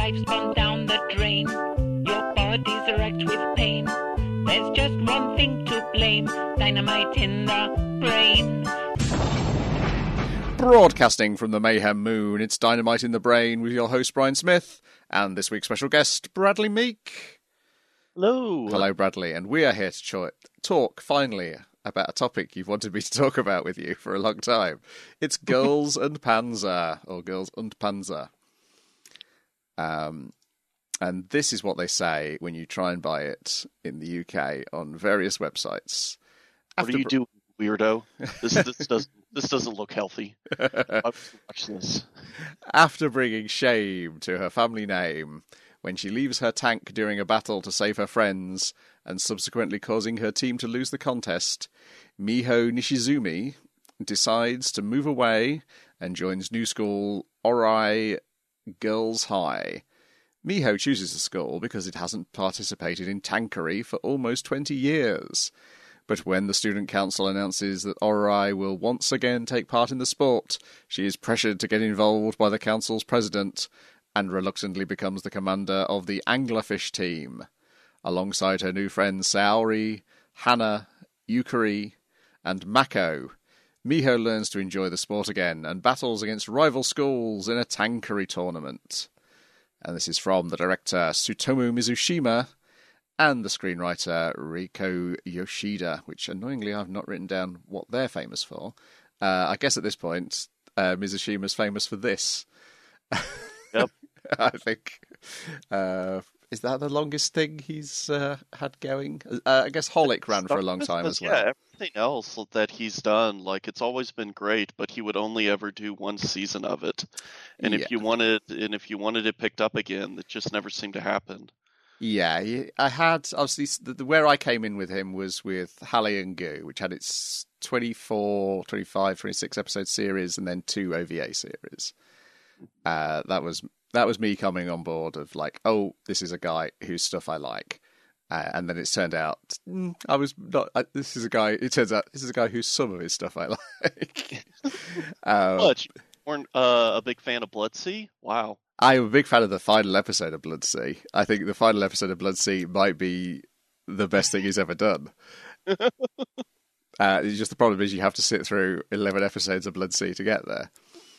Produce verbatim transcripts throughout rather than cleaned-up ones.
life's gone down the drain. Your body's wrecked with pain. There's just one thing to blame. Dynamite in the brain. Broadcasting from the Mayhem Moon, it's Dynamite in the Brain with your host Brian Smith and this week's special guest Bradley Meek. Hello. Hello, Bradley, and we are here to cho- talk finally about a topic you've wanted me to talk about with you for a long time. It's Girls and Panzer, or Girls und Panzer. Um, and this is what they say when you try and buy it in the U K on various websites. What After do you br- do, weirdo? This this doesn't this doesn't look healthy. Watch this. After bringing shame to her family name when she leaves her tank during a battle to save her friends and subsequently causing her team to lose the contest, Miho Nishizumi decides to move away and joins new school Orai Girls High. Miho chooses the school because it hasn't participated in tankery for almost twenty years. But when the student council announces that Orai will once again take part in the sport, she is pressured to get involved by the council's president and reluctantly becomes the commander of the Anglerfish team. Alongside her new friends Saori, Hana, Yukari, and Mako, Miho learns to enjoy the sport again and battles against rival schools in a tankery tournament. And this is from the director Tsutomu Mizushima and the screenwriter Reiko Yoshida, which annoyingly I've not written down what they're famous for. Uh, I guess at this point, uh, Mizushima's famous for this. Yep. I think. Uh, is that the longest thing he's uh, had going? Uh, I guess Holic ran for a long time as well. Yeah, everything else that he's done, like, it's always been great, but he would only ever do one season of it. And Yeah. if you wanted, and if you wanted it picked up again, it just never seemed to happen. Yeah, he- I had, obviously, the, the, where I came in with him was with Halle and Gu, which had its twenty-four, twenty-five, twenty-six episode series and then two O V A series. Uh, that was that was me coming on board of like, oh, this is a guy whose stuff I like. Uh, and then it's turned out, mm, I was not, I, this is a guy, it turns out, this is a guy whose some of his stuff I like. um, What? You weren't uh, a big fan of Bloodsea? Wow. I'm a big fan of the final episode of Bloodsea. I think the final episode of Bloodsea might be the best thing he's ever done. uh, it's just the problem is you have to sit through eleven episodes of Bloodsea to get there.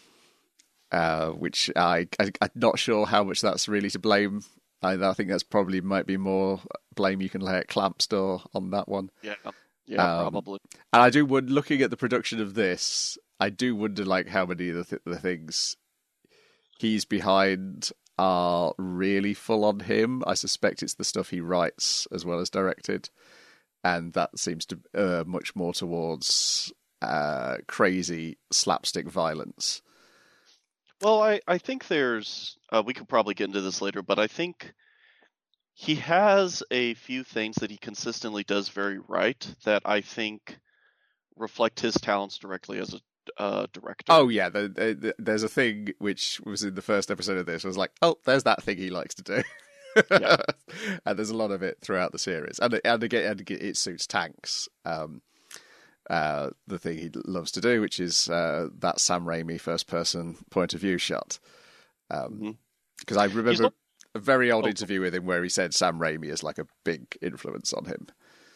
Uh, which I, I, I'm not sure how much that's really to blame. I, I think that's probably might be more blame you can lay at Clamp Store on that one. Yeah, yeah, Um, probably. And I do wonder, looking at the production of this, I do wonder like how many of the, th- the things he's behind are really full on him. I suspect it's the stuff he writes as well as directed, and that seems to uh, much more towards uh, crazy slapstick violence. Well, I, I think there's, uh, we could probably get into this later, but I think he has a few things that he consistently does very right that I think reflect his talents directly as a uh, director. Oh yeah, the, the, the, there's a thing which was in the first episode of this. I was like, oh, there's that thing he likes to do. Yeah. And there's a lot of it throughout the series, and and again, and again it suits Tanks. Um, uh, the thing he loves to do, which is uh, that Sam Raimi first-person point of view shot. Because um, mm-hmm. I remember not... a very old oh. interview with him where he said Sam Raimi is like a big influence on him.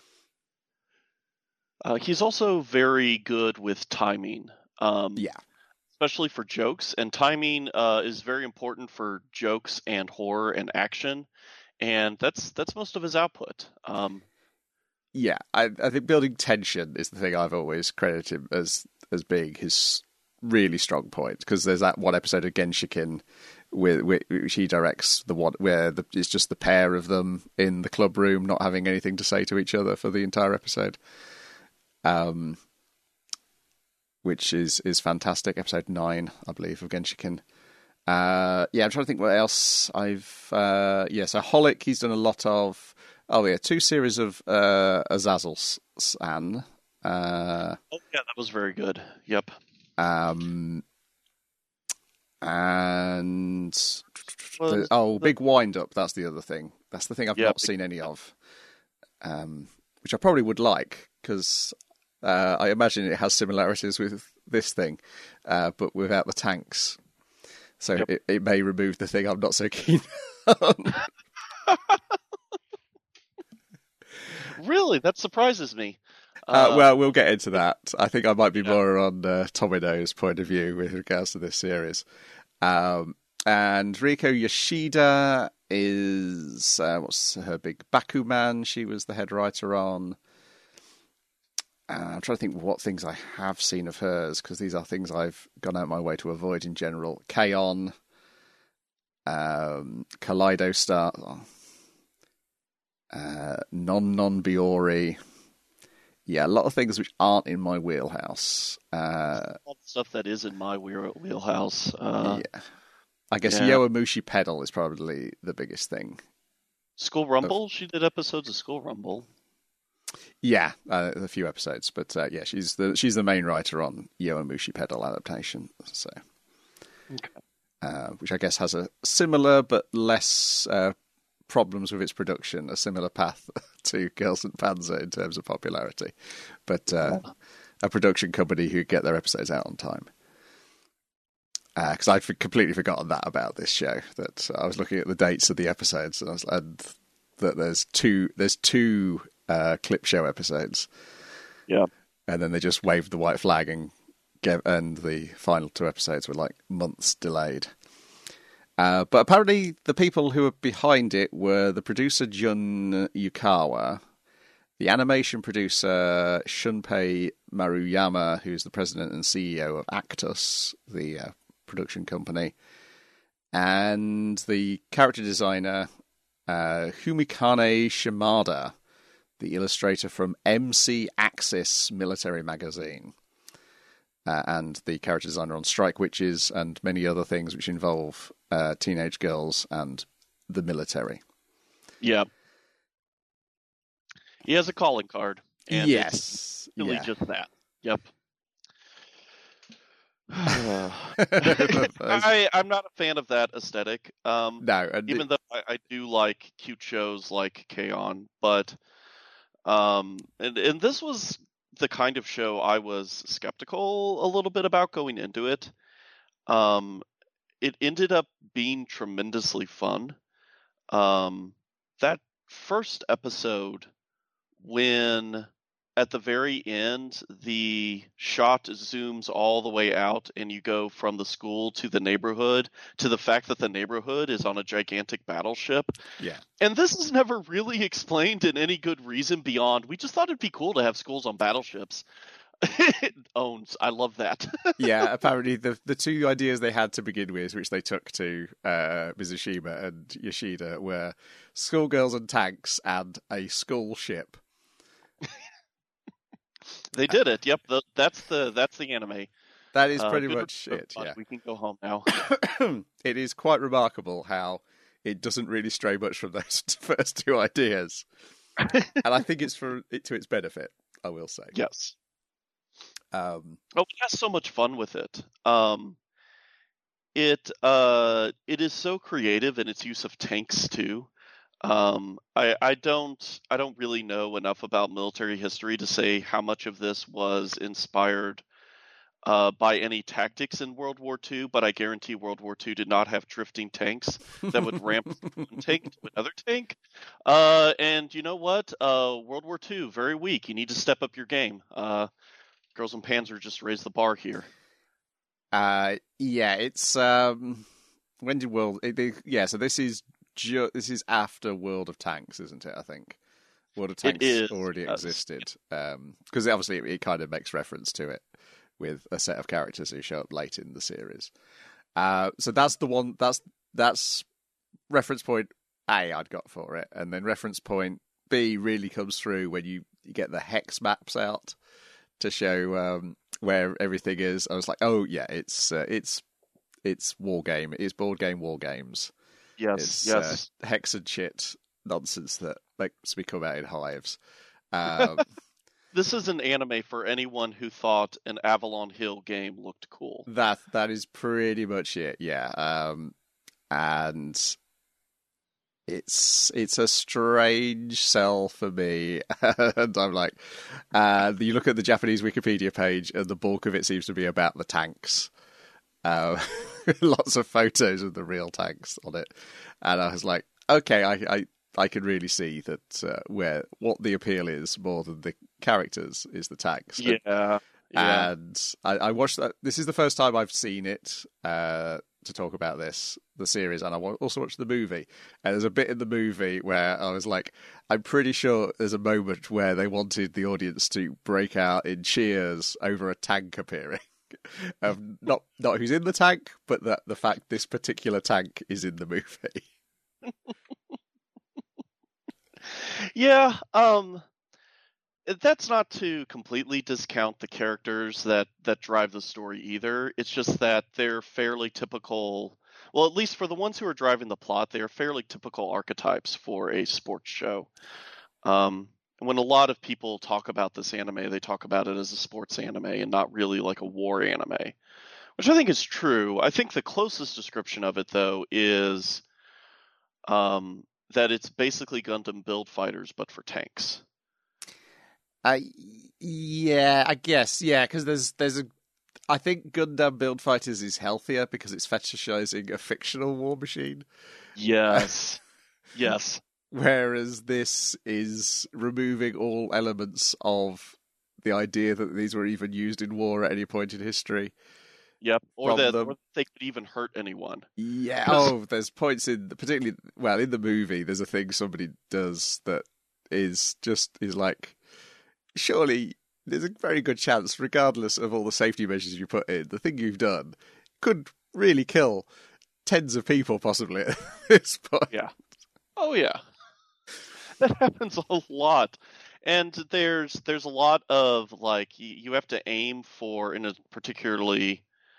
Uh, he's also very good with timing. Um, yeah. Especially for jokes, and timing uh, is very important for jokes and horror and action, and that's that's most of his output. Um, yeah, I, I think building tension is the thing I've always credited him as as being his really strong point, because there's that one episode of Genshiken where, where which he directs, the one where the, it's just the pair of them in the club room not having anything to say to each other for the entire episode. Um. Which is, is fantastic. Episode nine, I believe, of Genshiken. Uh, yeah, I'm trying to think what else I've... Uh, yeah, so Holic, he's done a lot of... Oh, yeah, two series of uh, Azazel-san. Uh, oh, yeah, that was very good. Yep. Um, and... Well, the, oh, the... Big Wind-Up, that's the other thing. That's the thing I've yeah, not big... seen any of. Um, which I probably would like, because... Uh, I imagine it has similarities with this thing, uh, but without the tanks. So Yep. it, it may remove the thing I'm not so keen on. Really, that surprises me. Uh, Uh, well, we'll get into that. I think I might be Yeah. more on uh, Tomino's point of view with regards to this series. Um, and Riko Yoshida is, uh, what's her big Bakuman she was the head writer on. Uh, I'm trying to think what things I have seen of hers, because these are things I've gone out my way to avoid in general. K-On! Um, Kaleido Star, uh, Non Non Biori. Yeah, a lot of things which aren't in my wheelhouse. Uh, all the stuff that is in my wheel- wheelhouse. Uh, yeah, I guess yeah. Yowamushi Pedal is probably the biggest thing. School Rumble. She did episodes of School Rumble. Yeah, uh, a few episodes, but uh, yeah, she's the she's the main writer on Yowamushi Pedal adaptation. So, Okay. uh, which I guess has a similar but less uh, problems with its production, a similar path to Girls and Panzer in terms of popularity, but uh, a production company who get their episodes out on time. Because uh, I'd f- completely forgotten that about this show. That I was looking at the dates of the episodes, and, I was, and that there's two there's two uh, clip show episodes. Yeah. And then they just waved the white flag, and gave, and the final two episodes were like months delayed. Uh, but apparently the people who were behind it were the producer Jun Yukawa, the animation producer Shunpei Maruyama, who's the president and C E O of Actus, the uh, production company, and the character designer uh, Humikane Shimada, the illustrator from M C Axis Military Magazine. Uh, and the character designer on Strike Witches and many other things which involve uh, teenage girls and the military. Yeah. He has a calling card. And yes. It's really yeah. just that. Yep. Those- I, I'm not a fan of that aesthetic. Um, no. And even it- though I, I do like cute shows like K-On! But um, and, and this was the kind of show I was skeptical a little bit about going into it. Um, it ended up being tremendously fun. Um, that first episode, when at the very end the shot zooms all the way out and you go from the school to the neighborhood to the fact that the neighborhood is on a gigantic battleship. yeah. And this is never really explained in any good reason beyond we just thought it'd be cool to have schools on battleships. It owns. I love that. Yeah, apparently the the two ideas they had to begin with, which they took to uh, Mizushima and Yoshida, were schoolgirls and tanks and a school ship. They did it. Yep, the, that's the that's the anime. That is Uh, pretty good much report, it, bud. yeah. We can go home now. It is quite remarkable how it doesn't really stray much from those first two ideas. And I think it's for it to its benefit, I will say. Yes. Um, Oh, it has so much fun with it. Um, it uh, it is so creative in its use of tanks too. Um, I I don't I don't really know enough about military history to say how much of this was inspired uh, by any tactics in World War Two, but I guarantee World War Two did not have drifting tanks that would ramp one tank to another tank. Uh, and you know what? Uh, World War Two, very weak. You need to step up your game. Uh, Girls and Panzer just raised the bar here. uh, yeah, it's um, when did World? It, it, yeah, so this is ju- this is after World of Tanks, isn't it? I think World of Tanks is, already yes. existed because obviously it, it kind of makes reference to it with a set of characters who show up late in the series. Uh, so that's the one. That's that's reference point A I'd got for it, and then reference point B really comes through when you, you get the hex maps out to show um, where everything is. I was like, oh yeah, it's uh, it's it's war game. It's board game war games. Yes, It's yes. uh, hex and shit nonsense that makes me come out in hives. Um, This is an anime for anyone who thought an Avalon Hill game looked cool. that that is pretty much it. Yeah, um, and it's it's a strange sell for me. And I'm like, uh, you look at the Japanese Wikipedia page, and the bulk of it seems to be about the tanks. Uh, lots of photos of the real tanks on it, and I was like, okay, I I, I can really see that uh, where what the appeal is more than the characters is the tanks. Yeah, yeah. And I, I watched that. This is the first time I've seen it uh, to talk about this, the series, and I also watched the movie. And there's a bit in the movie where I was like, I'm pretty sure there's a moment where they wanted the audience to break out in cheers over a tank appearing. um, not not who's in the tank, but that the fact this particular tank is in the movie. Yeah, um, that's not to completely discount the characters that, that drive the story either. It's just that they're fairly typical, well, at least for the ones who are driving the plot, they are fairly typical archetypes for a sports show. Um, when a lot of people talk about this anime, they talk about it as a sports anime and not really like a war anime, which I think is true. I think the closest description of it, though, is um, that it's basically Gundam Build Fighters, but for tanks. I yeah, I guess yeah, because there's there's a. I think Gundam Build Fighters is healthier because it's fetishizing a fictional war machine. Yes, yes. Whereas this is removing all elements of the idea that these were even used in war at any point in history. Yep, or that, the... or that they could even hurt anyone. Yeah, oh, there's points in, particularly, well, in the movie, there's a thing somebody does that is just, is like, surely there's a very good chance, regardless of all the safety measures you put in, the thing you've done could really kill tens of people, possibly, at this point. Yeah. Oh, yeah. That happens a lot. And there's there's a lot of, like, you have to aim for, in a particularly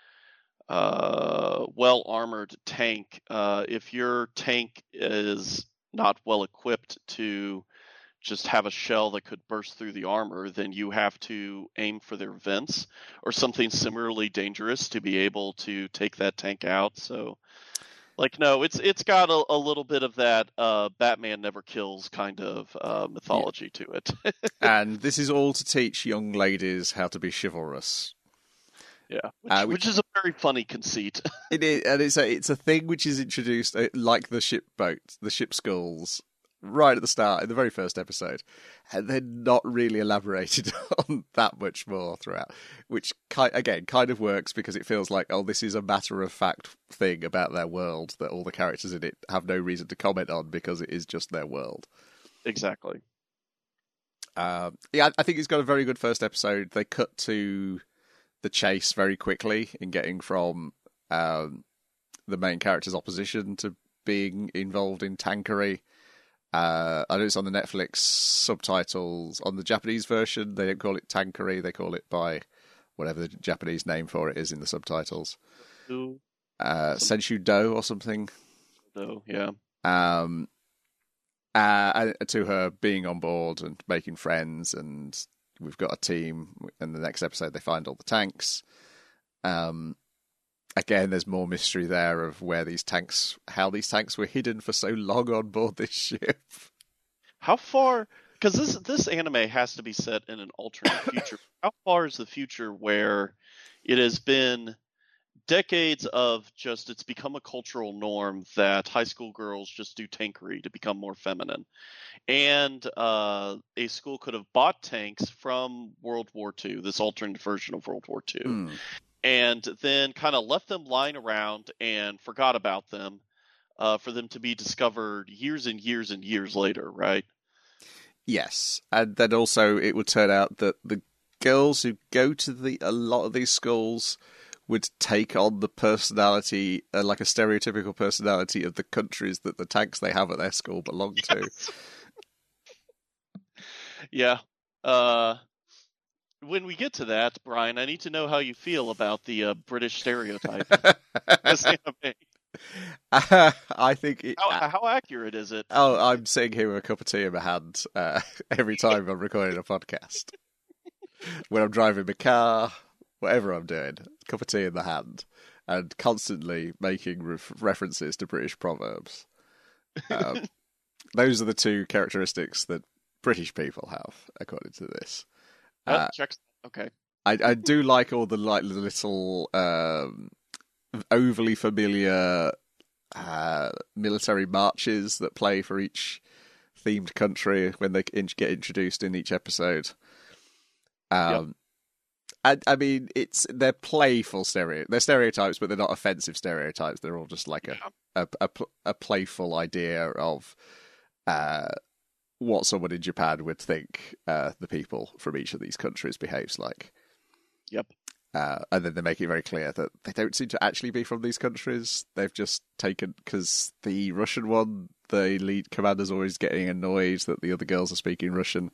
uh, well-armored tank, uh, if your tank is not well-equipped to just have a shell that could burst through the armor, then you have to aim for their vents or something similarly dangerous to be able to take that tank out. So, like, no, it's it's got a, a little bit of that uh, Batman never kills kind of uh, mythology yeah. to it. And this is all to teach young ladies how to be chivalrous. Yeah, which, uh, which, which is a very funny conceit. It is, and it's a it's a thing which is introduced like the ship boat, the ship skulls, right at the start in the very first episode, and then not really elaborated on that much more throughout, which ki- again kind of works because it feels like, oh, this is a matter of fact thing about their world that all the characters in it have no reason to comment on because it is just their world. Exactly. Um, yeah, I think it's got a very good first episode. They cut to the chase very quickly in getting from um, the main character's opposition to being involved in tankery. Uh, I know it's on the Netflix subtitles. On the Japanese version, they don't call it tankery. They call it by whatever the Japanese name for it is in the subtitles. Do. Uh, Senshu Do or something. Do, yeah. Um, uh, to her being on board and making friends, and we've got a team. In the next episode, they find all the tanks. Um, Again, there's more mystery there of where these tanks, how these tanks were hidden for so long on board this ship. How far? Because this this anime has to be set in an alternate future. How far is the future where it has been decades of just, it's become a cultural norm that high school girls just do tankery to become more feminine, and uh, a school could have bought tanks from World War Two, this alternate version of World War Two. Mm. And then kind of left them lying around and forgot about them uh, for them to be discovered years and years and years later, right? Yes. And then also it would turn out that the girls who go to the a lot of these schools would take on the personality, uh, like a stereotypical personality of the countries that the tanks they have at their school belong to. Yes. Yeah. Uh... When we get to that, Brian, I need to know how you feel about the uh, British stereotype. This anime. Uh, I think it, how, uh, how accurate is it? Oh, I'm sitting here with a cup of tea in my hand uh, every time I'm recording a podcast. When I'm driving my car, whatever I'm doing, cup of tea in the hand, and constantly making re- references to British proverbs. Um, those are the two characteristics that British people have, according to this. Uh, checks. Okay. I, I do like all the like little um, overly familiar uh, military marches that play for each themed country when they get introduced in each episode. Um, yep. I, I mean, it's they're playful stereo. They're stereotypes, but they're not offensive stereotypes. They're all just like a yeah. a, a, a playful idea of uh, what someone in Japan would think uh, the people from each of these countries behaves like. Yep. Uh, and then they make it very clear that they don't seem to actually be from these countries. They've just taken, because the Russian one, the lead commander's always getting annoyed that the other girls are speaking Russian.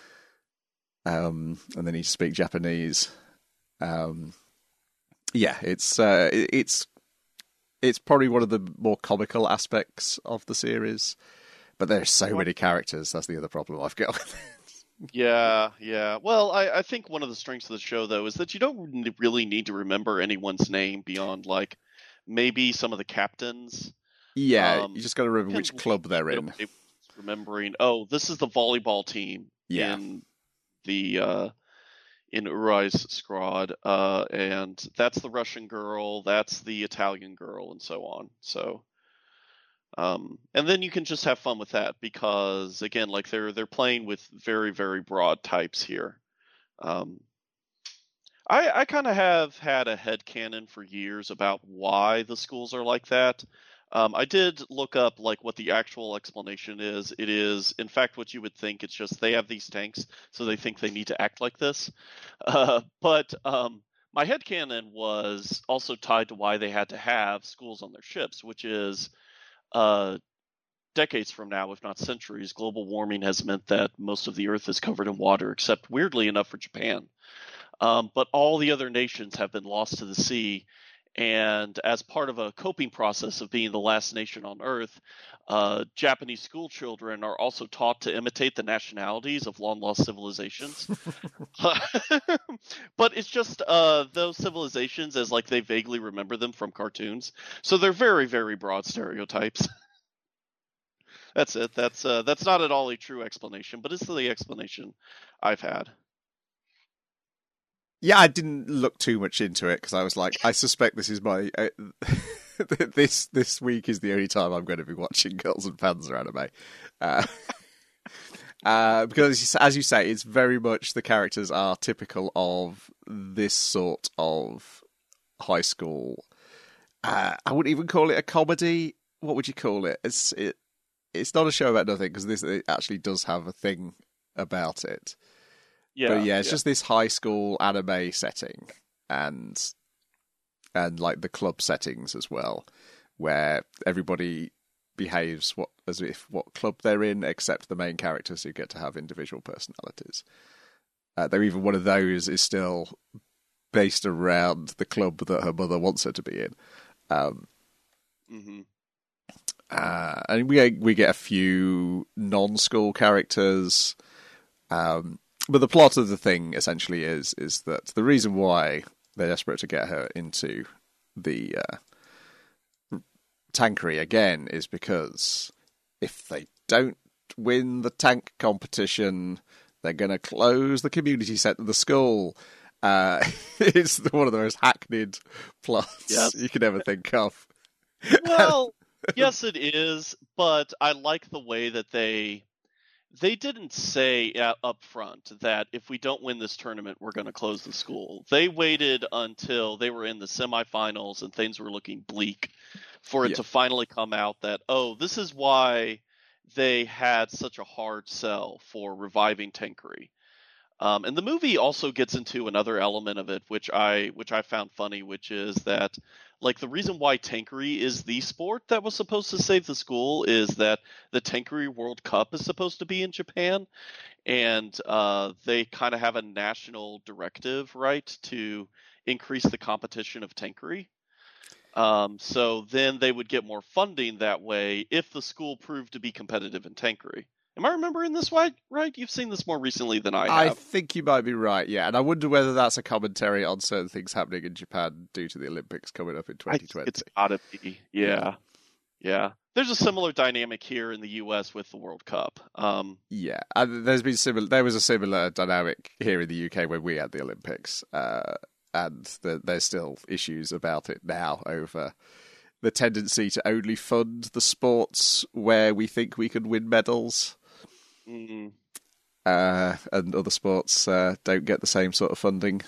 Um, and they need to speak Japanese. Um, yeah, it's uh, it's it's probably one of the more comical aspects of the series. But there's so many characters. That's the other problem I've got with it. Yeah, yeah. Well, I, I think one of the strengths of the show, though, is that you don't really need to remember anyone's name beyond, like, maybe some of the captains. Yeah, um, you just got to remember which club they're in. Remembering, oh, this is the volleyball team yeah. in the uh, in Urai's squad, uh, and that's the Russian girl, that's the Italian girl, and so on. So. Um, and then you can just have fun with that because, again, like they're they're playing with very, very broad types here. Um, I I kind of have had a headcanon for years about why the schools are like that. Um, I did look up like what the actual explanation is. It is, in fact, what you would think. It's just they have these tanks, so they think they need to act like this. Uh, but um, my headcanon was also tied to why they had to have schools on their ships, which is Uh, decades from now, if not centuries, global warming has meant that most of the Earth is covered in water, except weirdly enough for Japan. Um, but all the other nations have been lost to the sea, and as part of a coping process of being the last nation on Earth, uh, Japanese school children are also taught to imitate the nationalities of long-lost civilizations. But it's just uh, those civilizations as like they vaguely remember them from cartoons. So they're very, very broad stereotypes. That's it. That's uh, that's not at all a true explanation, but it's the explanation I've had. Yeah, I didn't look too much into it because I was like, I suspect this is my uh, this this week is the only time I'm going to be watching Girls and Panzer anime, uh, uh, because as you say, it's very much the characters are typical of this sort of high school. Uh, I wouldn't even call it a comedy. What would you call it? It's it. It's not a show about nothing because this it actually does have a thing about it. Yeah, but yeah, it's yeah. just this high school anime setting and and like the club settings as well, where everybody behaves what as if what club they're in, except the main characters who get to have individual personalities. Uh, though even one of those is still based around the club that her mother wants her to be in. Um, mm-hmm. uh, and we we get a few non-school characters. Um, But the plot of the thing essentially is is that the reason why they're desperate to get her into the uh, tankery again is because if they don't win the tank competition, they're going to close the community centre of the school. Uh, it's one of the most hackneyed plots yes. you could ever think of. Well, yes, it is, but I like the way that they... They didn't say uh, up front that if we don't win this tournament, we're going to close the school. They waited until they were in the semifinals and things were looking bleak for it yeah. to finally come out that, oh, this is why they had such a hard sell for reviving Tankery. Um, and the movie also gets into another element of it, which I which I found funny, which is that, like, the reason why Tankery is the sport that was supposed to save the school is that the Tankery World Cup is supposed to be in Japan, and uh, they kind of have a national directive, right, to increase the competition of Tankery. Um, so then they would get more funding that way if the school proved to be competitive in Tankery. Am I remembering this right? Right? You've seen this more recently than I have. I think you might be right, yeah. And I wonder whether that's a commentary on certain things happening in Japan due to the Olympics coming up in twenty twenty. It's gotta be, yeah. Yeah. There's a similar dynamic here in the U S with the World Cup. Um, yeah, and there's been similar. There was a similar dynamic here in the U K when we had the Olympics. Uh, and the, there's still issues about it now over the tendency to only fund the sports where we think we can win medals. Mm. Uh, and other sports uh, don't get the same sort of funding.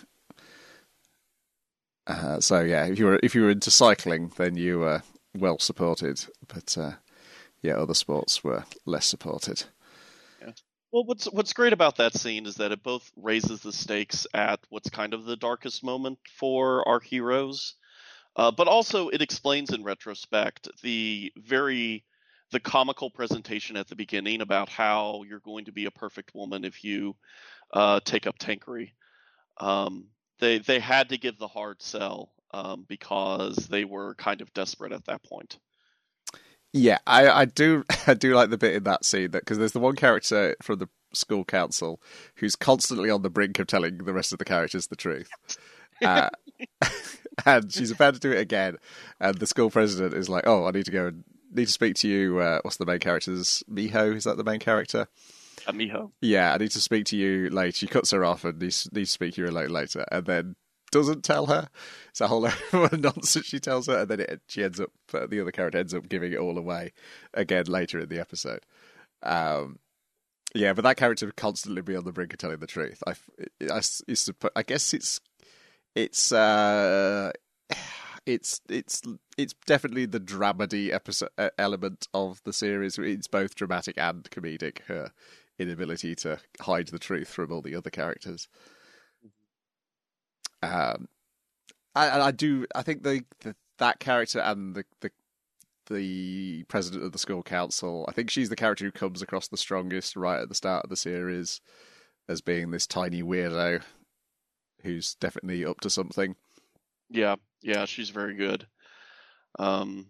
Uh, so yeah, if you were if you were into cycling, then you were well supported. But uh, yeah, other sports were less supported. Yeah. Well, what's what's great about that scene is that it both raises the stakes at what's kind of the darkest moment for our heroes, uh, but also it explains in retrospect the very the comical presentation at the beginning about how you're going to be a perfect woman if you uh, take up tankery. Um, they they had to give the hard sell um, because they were kind of desperate at that point. Yeah, I, I do I do like the bit in that scene that because there's the one character from the school council who's constantly on the brink of telling the rest of the characters the truth. Uh, and she's about to do it again, and the school president is like, "Oh, I need to go and need to speak to you." Uh, what's the main character's Miho? Is that the main character? Uh, Miho. Yeah, I need to speak to you later. She cuts her off and needs, needs to speak to you later, later, and then doesn't tell her. It's a whole lot of nonsense she tells her, and then it, she ends up, uh, the other character ends up giving it all away again later in the episode. Um, yeah, but that character would constantly be on the brink of telling the truth. I, I, I, I guess it's it's uh, it's it's it's definitely the dramedy episode uh, element of the series. It's both dramatic and comedic. Her inability to hide the truth from all the other characters. Um, I, I do. I think the, the that character and the, the the president of the school council. I think she's the character who comes across the strongest right at the start of the series as being this tiny weirdo who's definitely up to something. Yeah, yeah, she's very good. Um,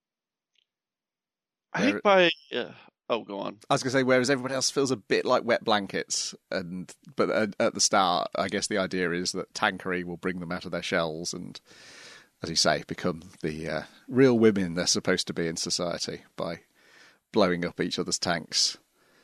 I There- think by uh, oh, go on. I was going to say, whereas everyone else feels a bit like wet blankets, and but at, at the start, I guess the idea is that tankery will bring them out of their shells and, as you say, become the uh, real women they're supposed to be in society by blowing up each other's tanks.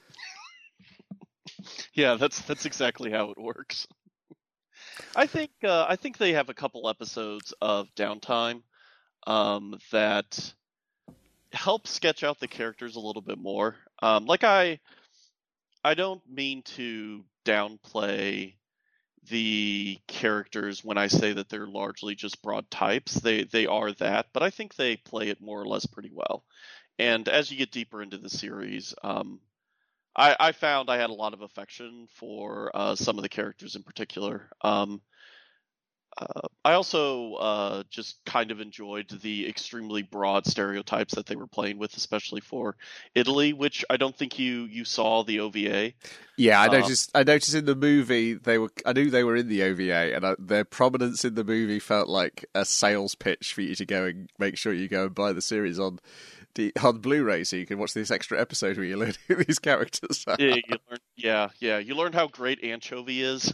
Yeah, that's that's exactly how it works. I think uh, I think they have a couple episodes of downtime um, that help sketch out the characters a little bit more. Um, like I, I don't mean to downplay the characters when I say that they're largely just broad types. They they are that, but I think they play it more or less pretty well. And as you get deeper into the series, um, I, I found I had a lot of affection for uh, some of the characters in particular. Um, uh, I also uh, just kind of enjoyed the extremely broad stereotypes that they were playing with, especially for Italy, which I don't think you, you saw the O V A. Yeah, I Uh, noticed. I noticed in the movie they were. I knew they were in the O V A, and I, their prominence in the movie felt like a sales pitch for you to go and make sure you go and buy the series on the on Blu-ray, so you can watch this extra episode where you learn who these characters are. Yeah, you learned, yeah, yeah. You learned how great Anchovy is.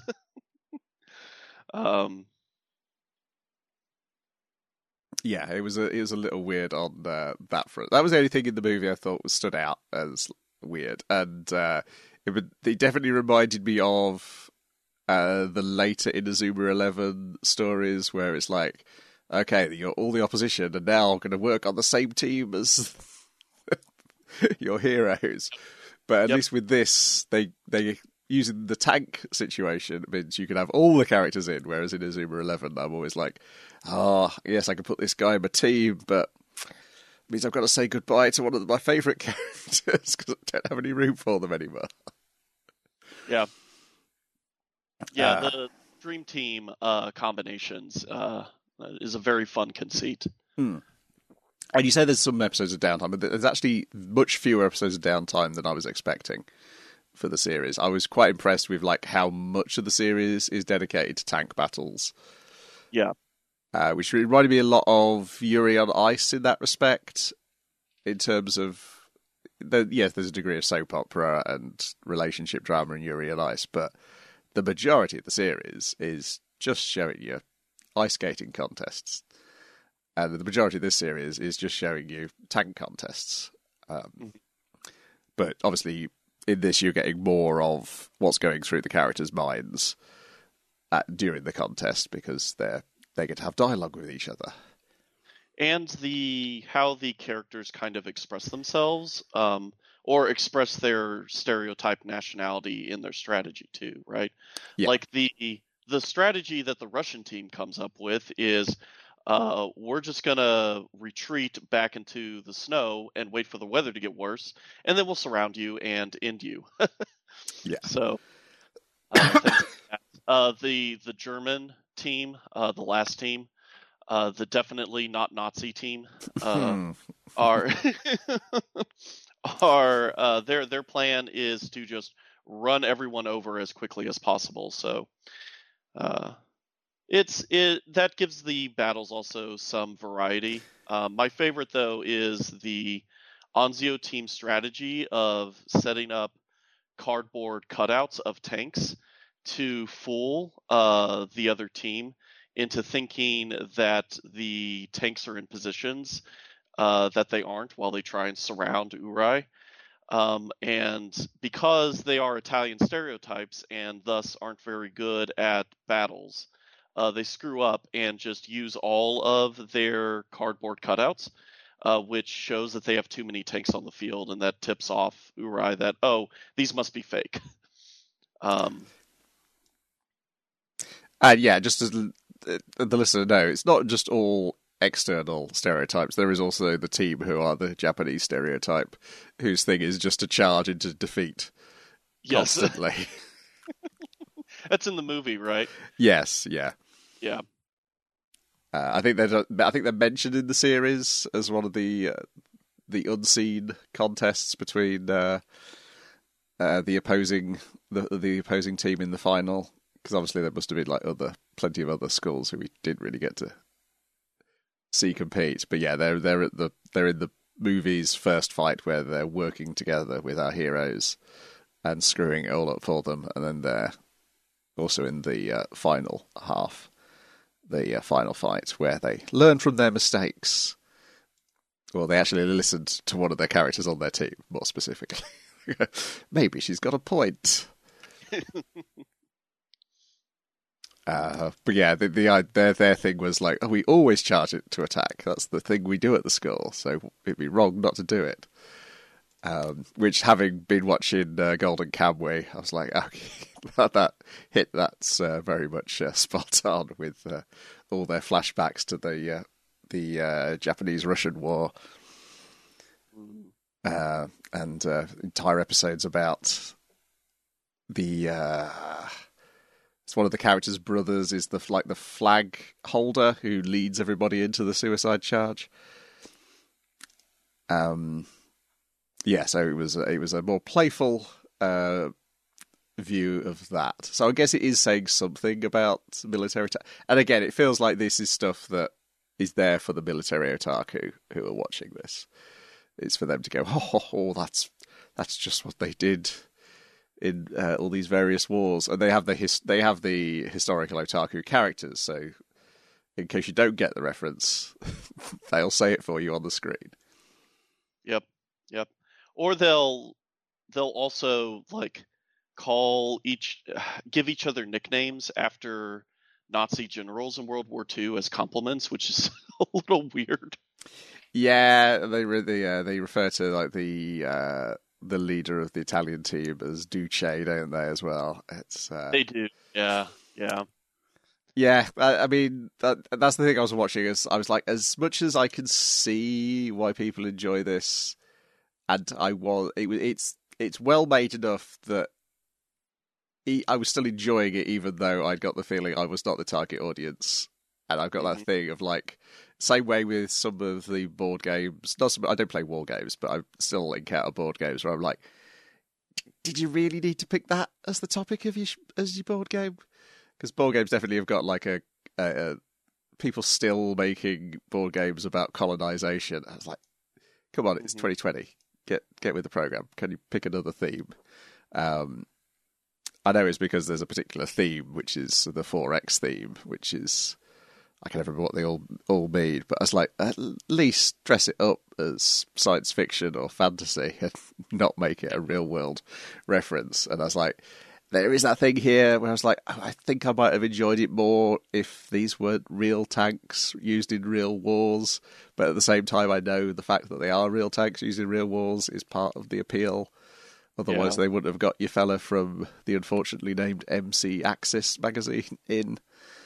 um, Yeah, it was a it was a little weird on uh, that front. That was the only thing in the movie I thought was stood out as weird, and uh, it, would, it definitely reminded me of uh, the later Inazuma Eleven stories where it's like, okay, you're all the opposition, and now going to work on the same team as your heroes. But at Yep. least with this, they they using the tank situation means you can have all the characters in, whereas in Inazuma Eleven, I'm always like, oh, yes, I can put this guy in my team, but it means I've got to say goodbye to one of my favourite characters because I don't have any room for them anymore. yeah, yeah. Uh, the Dream Team uh, combinations uh, is a very fun conceit. And you say there's some episodes of downtime, but there's actually much fewer episodes of downtime than I was expecting for the series. I was quite impressed with like how much of the series is dedicated to tank battles. Yeah. Uh, which reminded me a lot of Yuri on Ice in that respect, in terms of, the, yes, there's a degree of soap opera and relationship drama in Yuri on Ice, but the majority of the series is just showing you ice skating contests. And the majority of this series is just showing you tank contests. Um, Mhm. But obviously, in this, you're getting more of what's going through the characters' minds. at, during the contest because they're they get to have dialogue with each other. And the how the characters kind of express themselves, um, or express their stereotype nationality in their strategy too, right? Yeah. Like the the strategy that the Russian team comes up with is, uh, we're just gonna retreat back into the snow and wait for the weather to get worse, and then we'll surround you and end you. Yeah. So, uh, things like that. Uh, the the German team, uh, the last team. Uh, the definitely not Nazi team uh, are are uh, their their plan is to just run everyone over as quickly as possible. So uh, it's it that gives the battles also some variety. Uh, my favorite though is the Anzio team strategy of setting up cardboard cutouts of tanks to fool uh, the other team into thinking that the tanks are in positions uh, that they aren't while they try and surround Urai. Um, and because they are Italian stereotypes and thus aren't very good at battles, uh, they screw up and just use all of their cardboard cutouts, uh, which shows that they have too many tanks on the field, and that tips off Urai that, oh, these must be fake. um, And yeah, just as the listener know, it's not just all external stereotypes. There is also the team who are the Japanese stereotype, whose thing is just to charge into defeat yes. constantly. That's in the movie, right? Yes, yeah. Yeah. Uh, I think they're I think they're mentioned in the series as one of the uh, the unseen contests between uh, uh, the opposing the the opposing team in the final. Because obviously there must have been like other plenty of other schools who we didn't really get to see compete. But yeah, they're they're at the they're in the movie's first fight where they're working together with our heroes and screwing it all up for them, and then they're also in the uh, final half, the uh, final fight where they learn from their mistakes. Well, they actually listened to one of their characters on their team, more specifically. Maybe she's got a point. Uh, but yeah, the, the their their thing was like, oh, we always charge it to attack. That's the thing we do at the school, so it'd be wrong not to do it. Um, which, having been watching uh, Golden Kamuy, I was like, okay, that, that hit that's uh, very much uh, spot on with uh, all their flashbacks to the uh, the uh, Japanese-Russian War, uh, and uh, entire episodes about the. Uh, It's one of the characters' brothers is the like the flag holder who leads everybody into the suicide charge. Um, yeah, so it was it was a more playful uh, view of that. So I guess it is saying something about military. Ta- and again, it feels like this is stuff that is there for the military otaku who are watching this. It's for them to go, oh, oh, oh that's that's just what they did in uh, all these various wars, and they have the his- they have the historical otaku characters. So, in case you don't get the reference, they'll say it for you on the screen. Yep, yep. Or they'll they'll also like call each give each other nicknames after Nazi generals in World War Two as compliments, which is a little weird. Yeah, they really uh, they refer to like the. Uh, the leader of the Italian team as Duce, don't they, as well? It's uh... They do, yeah, yeah. Yeah, I, I mean, that, that's the thing I was watching, is I was like, as much as I can see why people enjoy this, and I was, it, it's it's well made enough that he, I was still enjoying it, even though I got the feeling I was not the target audience. And I've got mm-hmm. that thing of like, same way with some of the board games. Not some, I don't play war games, but I still encounter board games where I'm like, did you really need to pick that as the topic of your as your board game? Because board games definitely have got like a, a, a people still making board games about colonization. I was like, come on, it's mm-hmm. twenty twenty. Get get with the program. Can you pick another theme? Um, I know it's because there's a particular theme, which is the four X theme, which is. I can never remember what they all all mean, but I was like, at least dress it up as science fiction or fantasy and not make it a real world reference. And I was like, there is that thing here where I was like, oh, I think I might have enjoyed it more if these weren't real tanks used in real wars. But at the same time, I know the fact that they are real tanks used in real wars is part of the appeal. Otherwise, yeah. they wouldn't have got your fella from the unfortunately named M C Axis magazine in.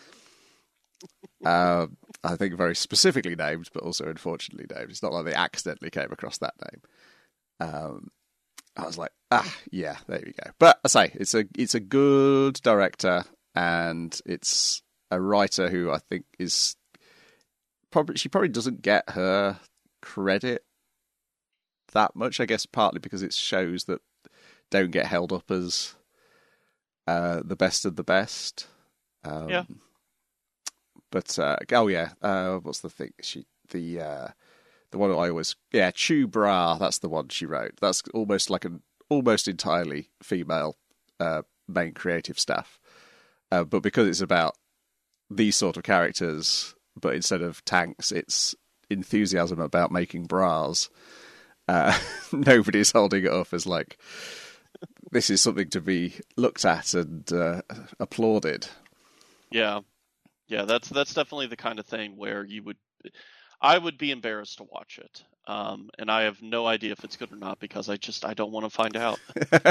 um, I think very specifically named, but also unfortunately named. It's not like they accidentally came across that name. Um, I was like, ah, yeah, there you go. But I say, it's a it's a good director, and it's a writer who I think is probably she probably doesn't get her credit that much. I guess partly because it's shows that don't get held up as uh, the best of the best. Um, yeah. But uh, oh yeah, uh, what's the thing? She the uh, the one I always yeah Chu Bra. That's the one she wrote. That's almost like an almost entirely female uh, main creative staff. Uh, but because it's about these sort of characters, but instead of tanks, it's enthusiasm about making bras. Uh, nobody's holding it up as like this is something to be looked at and uh, applauded. Yeah. Yeah, that's that's definitely the kind of thing where you would, I would be embarrassed to watch it, um, and I have no idea if it's good or not because I just I don't want to find out.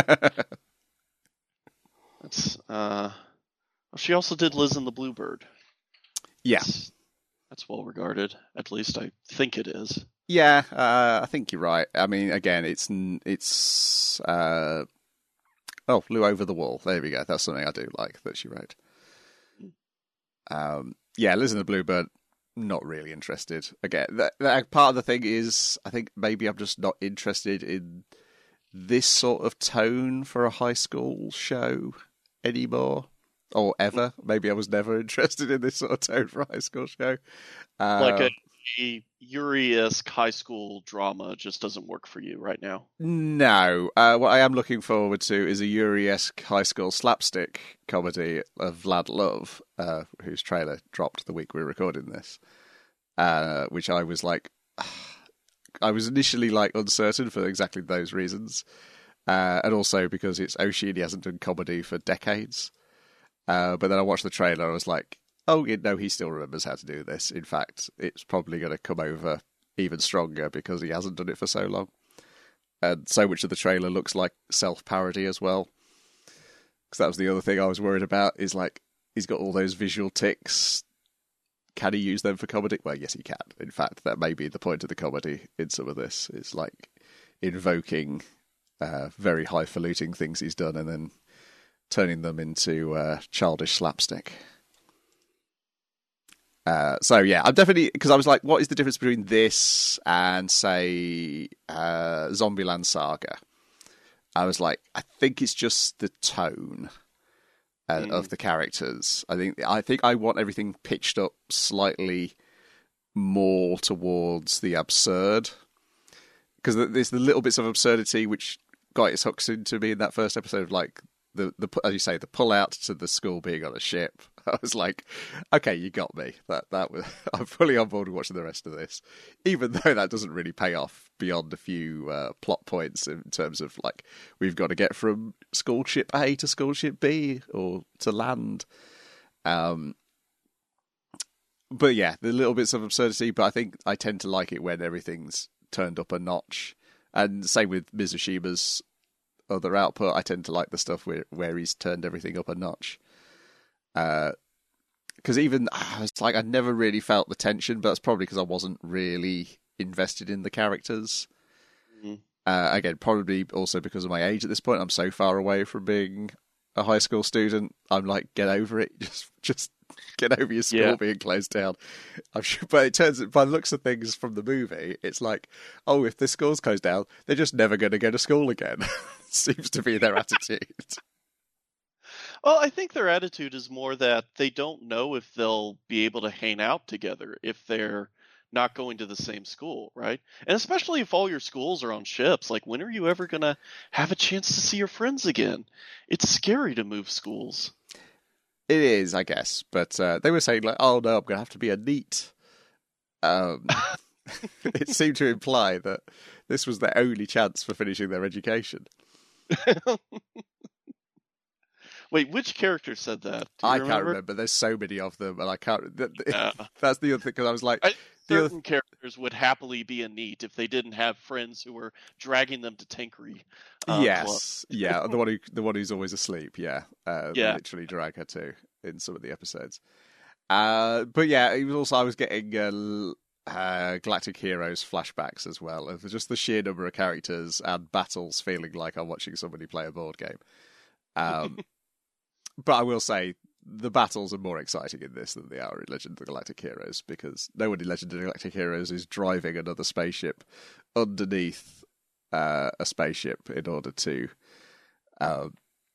That's uh, well, she also did Liz and the Bluebird. Yeah, that's, that's well regarded. At least I think it is. Yeah, uh, I think you're right. I mean, again, it's it's uh, oh, Lou Over the Wall. There we go. That's something I do like that she wrote. Um, yeah, Liz and the Bluebird, not really interested. Again, that, that part of the thing is, I think maybe I'm just not interested in this sort of tone for a high school show anymore, or ever. Maybe I was never interested in this sort of tone for a high school show. Um, like a, a Yuri-esque high school drama just doesn't work for you right now. No. Uh, what I am looking forward to is a Yuri-esque high school slapstick comedy of Vlad Love, uh, whose trailer dropped the week we were recording this, uh, which I was like... I was initially like uncertain for exactly those reasons, uh, and also because it's Oshi and he hasn't done comedy for decades. Uh, but then I watched the trailer and I was like, oh, you know, he still remembers how to do this. In fact, it's probably going to come over even stronger because he hasn't done it for so long. And so much of the trailer looks like self-parody as well. Because that was the other thing I was worried about, is like, he's got all those visual tics. Can he use them for comedy? Well, yes, he can. In fact, that may be the point of the comedy in some of this. It's like invoking uh, very highfalutin things he's done and then turning them into uh, childish slapstick. Uh, so yeah, I'm definitely, because I was like, what is the difference between this and say uh, Zombieland Saga? I was like, I think it's just the tone uh, mm. of the characters. I think I think I want everything pitched up slightly more towards the absurd, because there's the little bits of absurdity which got its hooks into me in that first episode of like the the as you say the pull out to the school being on a ship. I was like, okay, you got me. That that was I'm fully on board with watching the rest of this, even though that doesn't really pay off beyond a few uh, plot points in terms of like we've got to get from school ship A to school ship B or to land. Um, but yeah, the little bits of absurdity. But I think I tend to like it when everything's turned up a notch. And same with Mizushima's other output. I tend to like the stuff where where he's turned everything up a notch. Because uh, even I was like, I never really felt the tension, but that's probably because I wasn't really invested in the characters. Mm-hmm. Uh, again, probably also because of my age at this point. I'm so far away from being a high school student. I'm like, get over it. Just, just get over your school yeah. being closed down. I'm sure, but it turns out, by the looks of things from the movie, it's like, oh, if the school's closed down, they're just never going to go to school again. Seems to be their attitude. Well, I think their attitude is more that they don't know if they'll be able to hang out together if they're not going to the same school, right? And especially if all your schools are on ships, like when are you ever going to have a chance to see your friends again? It's scary to move schools. It is, I guess. But uh, they were saying like, oh no, I'm going to have to be a NEET. Um, it seemed to imply that this was their only chance for finishing their education. Wait, which character said that? Do you I remember? can't remember. There's so many of them, and I can't. Yeah. That's the other thing, because I was like, I, the other certain characters would happily be a NEET if they didn't have friends who were dragging them to Tankery. Uh, yes, yeah, the one who the one who's always asleep. Yeah, uh, they Yeah. literally drag her too in some of the episodes. Uh, but yeah, it was also I was getting uh, l- uh, Galactic Heroes flashbacks as well, of just the sheer number of characters and battles, feeling like I'm watching somebody play a board game. Um, but I will say the battles are more exciting in this than they are in Legend of the Galactic Heroes, because no one in Legend of the Galactic Heroes is driving another spaceship underneath uh, a spaceship in order to uh,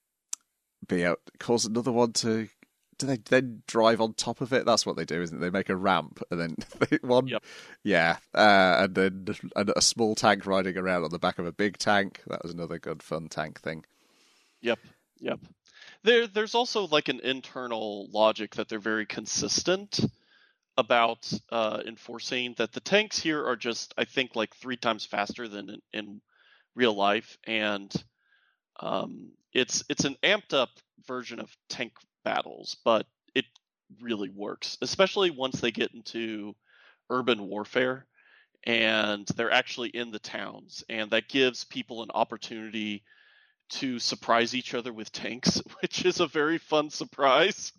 be out, cause another one to. Do they then drive on top of it? That's what they do, isn't it? They make a ramp and then they, one, Yep. yeah, uh, and then a, a small tank riding around on the back of a big tank. That was another good fun tank thing. Yep, yep. There, there's also like an internal logic that they're very consistent about uh, enforcing that the tanks here are just, I think, like three times faster than in, in real life, and um, it's it's an amped up version of tank battles, but it really works, especially once they get into urban warfare and they're actually in the towns, and that gives people an opportunity to surprise each other with tanks, which is a very fun surprise.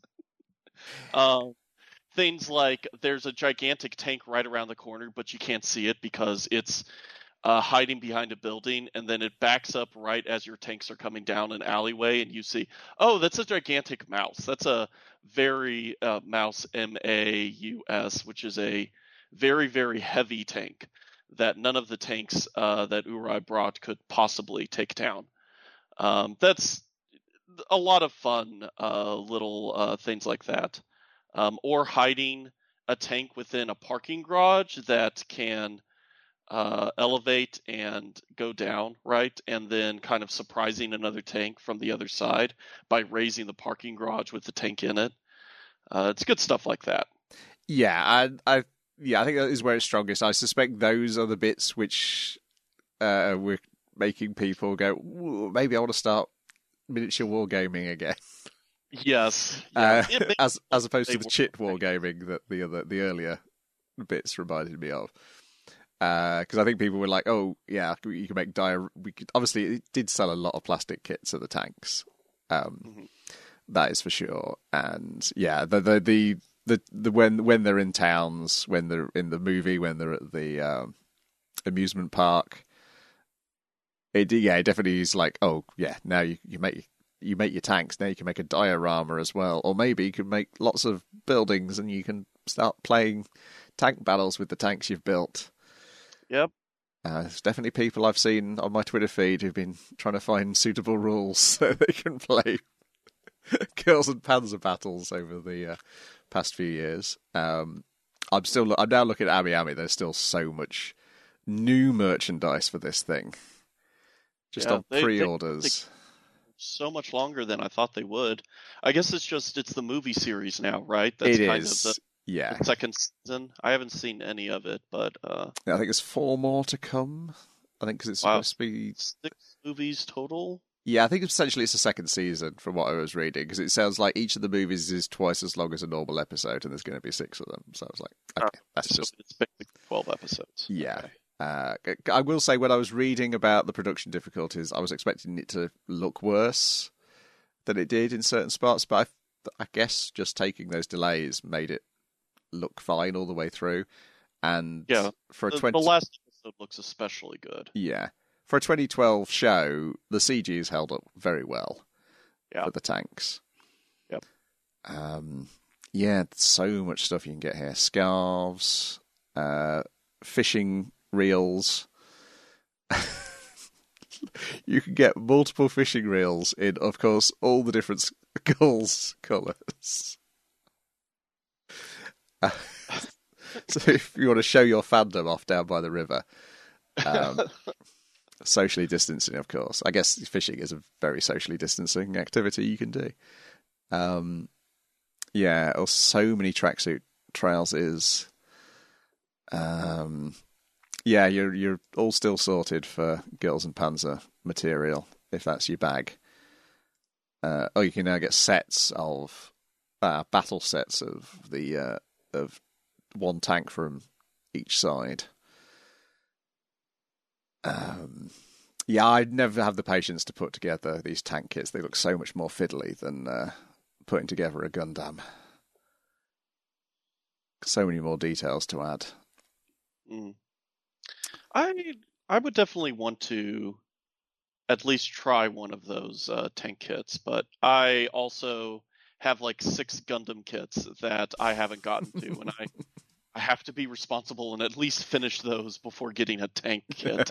um, things like there's a gigantic tank right around the corner, but you can't see it because it's uh, hiding behind a building, and then it backs up right as your tanks are coming down an alleyway, and you see, oh, that's a gigantic mouse. That's a very uh, mouse, M A U S, which is a very, very heavy tank that none of the tanks uh, that Urai brought could possibly take down. Um, that's a lot of fun uh, little uh, things like that. Um, or hiding a tank within a parking garage that can uh, elevate and go down, right? And then kind of surprising another tank from the other side by raising the parking garage with the tank in it. Uh, it's good stuff like that. Yeah, I, I, yeah, I think that is where it's strongest. I suspect those are the bits which uh, were making people go, "Ooh, maybe I want to start miniature wargaming again." Yes, Uh, yeah. It as as opposed to they the were- chit wargaming that the other the earlier bits reminded me of. Because I think people were like, "Oh, yeah, you can make dire." We could, obviously, it did sell a lot of plastic kits of the tanks. Um, Mhm. That is for sure. And yeah, the the the, the, the when when they're in towns, when they're in the movie, when they're at the um, amusement park, it yeah, it definitely is like, oh yeah, now you, you make you make your tanks. Now you can make a diorama as well, or maybe you can make lots of buildings and you can start playing tank battles with the tanks you've built. Yep. Uh, there's definitely people I've seen on my Twitter feed who've been trying to find suitable rules so they can play Girls and Panzer battles over the uh, past few years. Um, I'm still I'm now looking at Ami Ami. There's still so much new merchandise for this thing, just Yeah, on they- they- pre-orders. So much longer than I thought they would. I guess it's just it's the movie series now, right? It kind is, of the yeah. second season. I haven't seen any of it, but uh, I think there's four more to come. I think because it's Wow. supposed to be. six movies total. Yeah, I think essentially it's a second season from what I was reading, because it sounds like each of the movies is twice as long as a normal episode, and there's going to be six of them. So I was like, okay, that's So just it's basically twelve episodes. yeah. Okay. Uh, I will say, when I was reading about the production difficulties, I was expecting it to look worse than it did in certain spots, but I, I guess just taking those delays made it look fine all the way through. And Yeah, for a The, twenty, the last episode looks especially good. yeah, for a twenty twelve show, the C G has held up very well Yeah. for the tanks. Yep. Um, yeah, so much stuff you can get here: scarves, uh, fishing reels. You can get multiple fishing reels in, of course, all the different gulls colours. Uh, so if you want to show your fandom off down by the river, um, socially distancing, of course. I guess fishing is a very socially distancing activity you can do. Um, yeah, or so many tracksuit trousers. Um, yeah, you're you're all still sorted for Girls and Panzer material if that's your bag. Uh, oh, you can now get sets of uh, battle sets of the uh, of one tank from each side. Um, yeah, I'd never have the patience to put together these tank kits. They look so much more fiddly than uh, putting together a Gundam. So many more details to add. Mm. I I would definitely want to at least try one of those uh, tank kits, but I also have like six Gundam kits that I haven't gotten to, and I I have to be responsible and at least finish those before getting a tank kit.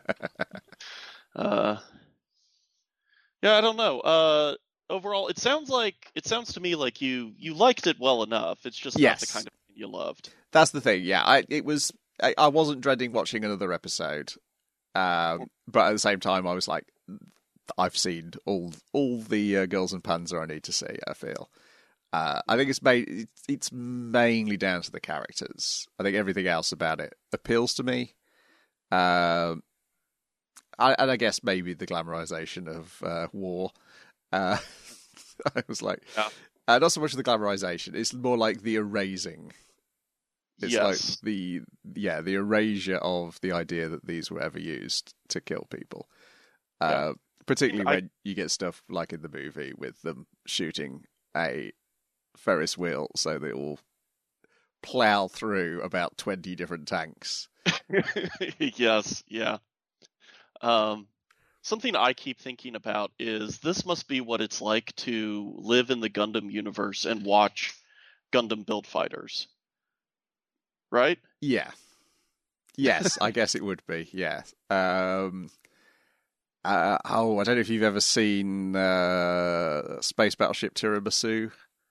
uh, yeah, I don't know. Uh, overall, it sounds like it sounds to me like you you liked it well enough. It's just Yes. not the kind of thing you loved. That's the thing. Yeah, I it was. I, I wasn't dreading watching another episode, um, but at the same time, I was like, I've seen all all the uh, Girls and Panzer I need to see. I feel. Uh, I think it's made. It's mainly down to the characters. I think everything else about it appeals to me. Um, I, and I guess maybe the glamorization of uh, war. Uh, I was like, Yeah. uh, not so much the glamorization. It's more like the erasing. It's Yes. like the yeah the erasure of the idea that these were ever used to kill people. Uh, Yeah. Particularly I- when you get stuff like in the movie with them shooting a Ferris wheel so they all plow through about twenty different tanks. Yes, yeah. Um, something I keep thinking about is this must be what it's like to live in the Gundam universe and watch Gundam build fighters. Right? Yeah. Yes, I guess it would be. Yeah. Um, uh, oh, I don't know if you've ever seen uh, Space Battleship Tiramisu.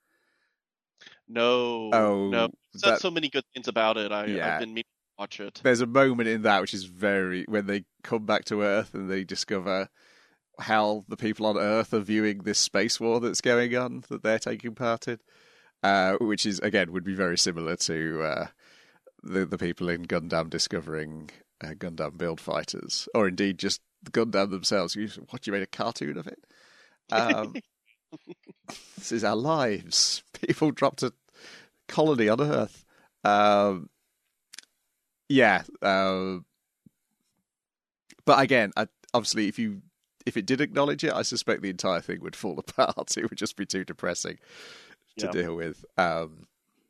No. Oh, no. Said that- so many good things about it. I, Yeah. I've been meaning to watch it. There's a moment in that which is very when they come back to Earth and they discover how the people on Earth are viewing this space war that's going on that they're taking part in, uh, which is again would be very similar to uh, the the people in Gundam discovering uh, Gundam build fighters, or indeed just the Gundam themselves. You, what, you made a cartoon of it? Um, this is our lives. People dropped a colony on Earth. Um, yeah, uh, but again, I, obviously, if you if it did acknowledge it, I suspect the entire thing would fall apart. It would just be too depressing to Yeah. deal with. Um,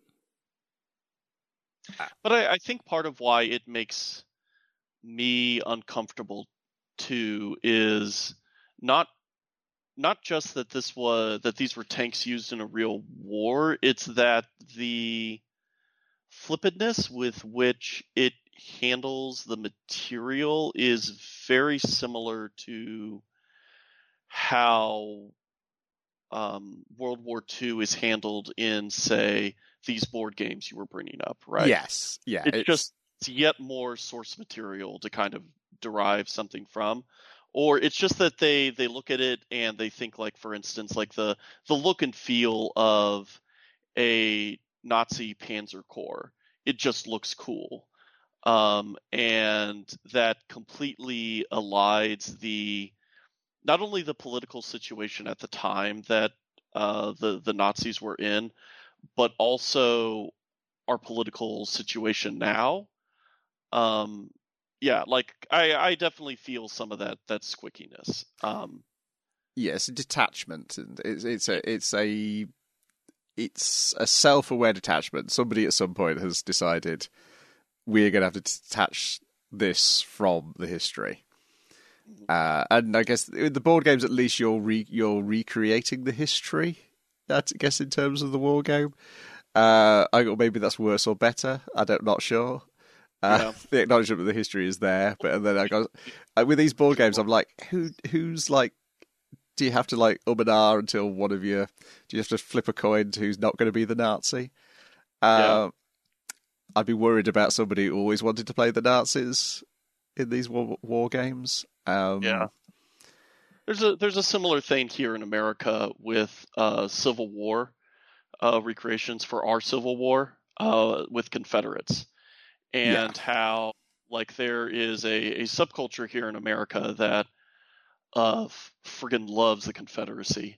But I, I think part of why it makes me uncomfortable too is not not just that this was that these were tanks used in a real war. It's that the flippantness with which it handles the material is very similar to how um, World War Two is handled in, say, these board games you were bringing up, right? Yes, yeah, It's, just it's yet more source material to kind of derive something from, or it's just that they they look at it and they think, like, for instance, like the the look and feel of a Nazi Panzer Corps. It just looks cool, um, and that completely elides the not only the political situation at the time that uh, the the Nazis were in, but also our political situation now. Um, yeah, like I, I definitely feel some of that that squickiness. Um, yes, a detachment, and it's it's a it's a it's a self-aware detachment. Somebody at some point has decided we're going to have to detach this from the history. Uh, and I guess in the board games, at least you're re- you're recreating the history. I guess in terms of the war game, uh, I or maybe that's worse or better. I don't, not sure. Uh, Yeah. The acknowledgement of the history is there, but and then I got uh, with these board games, I'm like, who who's like? Do you have to like um and ah until one of you? Do you have to flip a coin to who's not going to be the Nazi? Uh, I'd be worried about somebody who always wanted to play the Nazis in these war, war games. Um, Yeah. There's a there's a similar thing here in America with uh, Civil War uh, recreations for our Civil War uh, with Confederates, and how like there is a, a subculture here in America that uh, friggin' loves the Confederacy.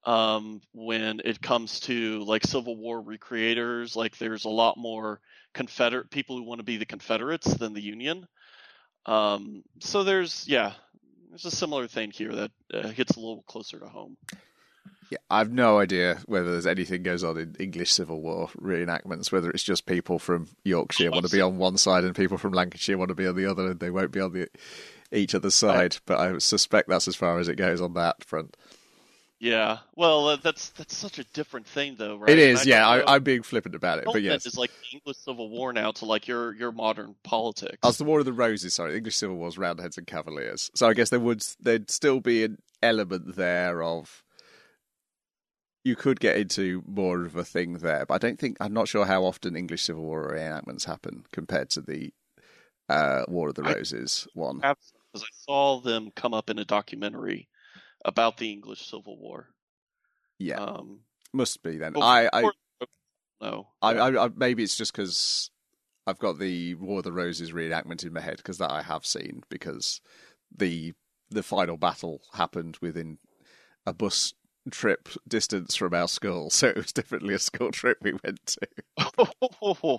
Um, when it comes to like Civil War recreators, like there's a lot more Confederate people who want to be the Confederates than the Union. Um, so there's yeah, there's a similar thing here that uh, hits a little closer to home. Yeah, I've no idea whether there's anything goes on in English Civil War reenactments, whether it's just people from Yorkshire want to be on one side and people from Lancashire want to be on the other, and they won't be on the each other's side. But I suspect that's as far as it goes on that front. Yeah, well, uh, that's that's such a different thing, though, right? It is, I yeah. know I, I'm being flippant about it, but yes, it's like the English Civil War now to like your your modern politics. As the War of the Roses, sorry, the English Civil War's Roundheads and Cavaliers. So I guess there would there'd still be an element there of you could get into more of a thing there, but I don't think I'm not sure how often English Civil War reenactments happen compared to the uh, War of the Roses I, one. Because I saw them come up in a documentary about the English Civil War. Yeah, um, must be then. I, I no, I, I, I maybe it's just because I've got the War of the Roses reenactment in my head because that I have seen because the the final battle happened within a bus trip distance from our school, so it was definitely a school trip we went to.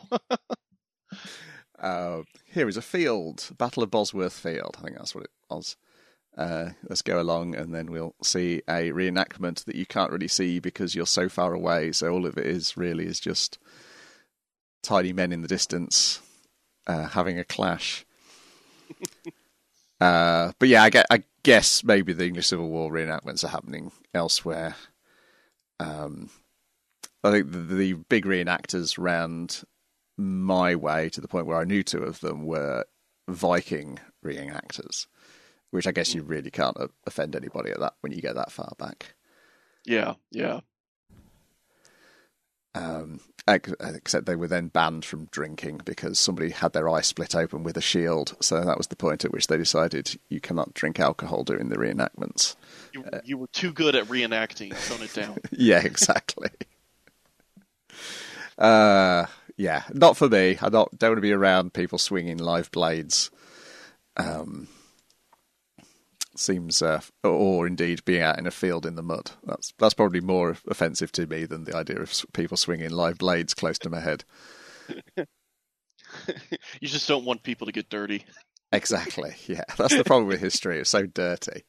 uh, here is a field, Battle of Bosworth Field. I think that's what it was. Uh, let's go along and then we'll see a reenactment that you can't really see because you're so far away. So all of it is really is just tiny men in the distance uh, having a clash. uh, but yeah, I, get, I guess maybe the English Civil War reenactments are happening elsewhere. Um, I think the, the big reenactors round my way to the point where I knew two of them were Viking reenactors. Which I guess you really can't offend anybody at that when you get that far back. Yeah, yeah. Um, except they were then banned from drinking because somebody had their eye split open with a shield. So that was the point at which they decided you cannot drink alcohol during the reenactments. You, uh, you were too good at reenacting. Tone it down. Yeah, exactly. uh, yeah, not for me. I don't, don't want to be around people swinging live blades. Um... Seems, uh, or indeed being out in a field in the mud. That's that's probably more offensive to me than the idea of people swinging live blades close to my head. You just don't want people to get dirty. Exactly. Yeah, that's the problem with history. It's so dirty.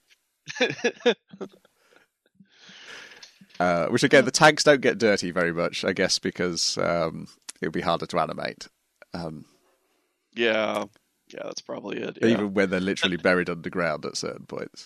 uh, which again, the tanks don't get dirty very much, I guess, because um, it would be harder to animate. Um, yeah. Yeah, that's probably it. Yeah. Even when they're literally buried underground at certain points.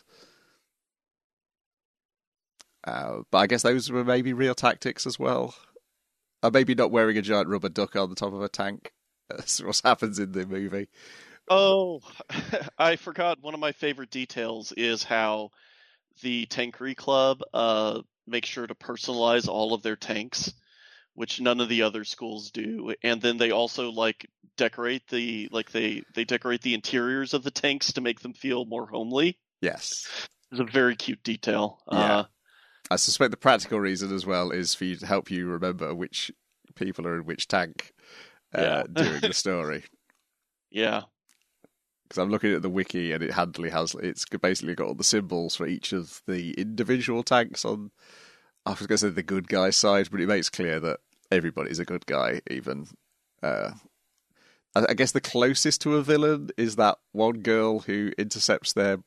Uh, but I guess those were maybe real tactics as well. Or maybe not wearing a giant rubber duck on the top of a tank. That's what happens in the movie. Oh, I forgot one of my favorite details is how the Tankery Club uh, makes sure to personalize all of their tanks, which none of the other schools do. And then they also like decorate the like they they decorate the interiors of the tanks to make them feel more homely. Yes, it's a very cute detail. Yeah. Uh, I suspect the practical reason as well is for you to help you remember which people are in which tank uh, Yeah. during the story. yeah, Because I'm looking at the wiki and it handily has it's basically got all the symbols for each of the individual tanks on. I was going to say the good guy side, but it makes clear that everybody's a good guy. Even uh, I, I guess the closest to a villain is that one girl who intercepts their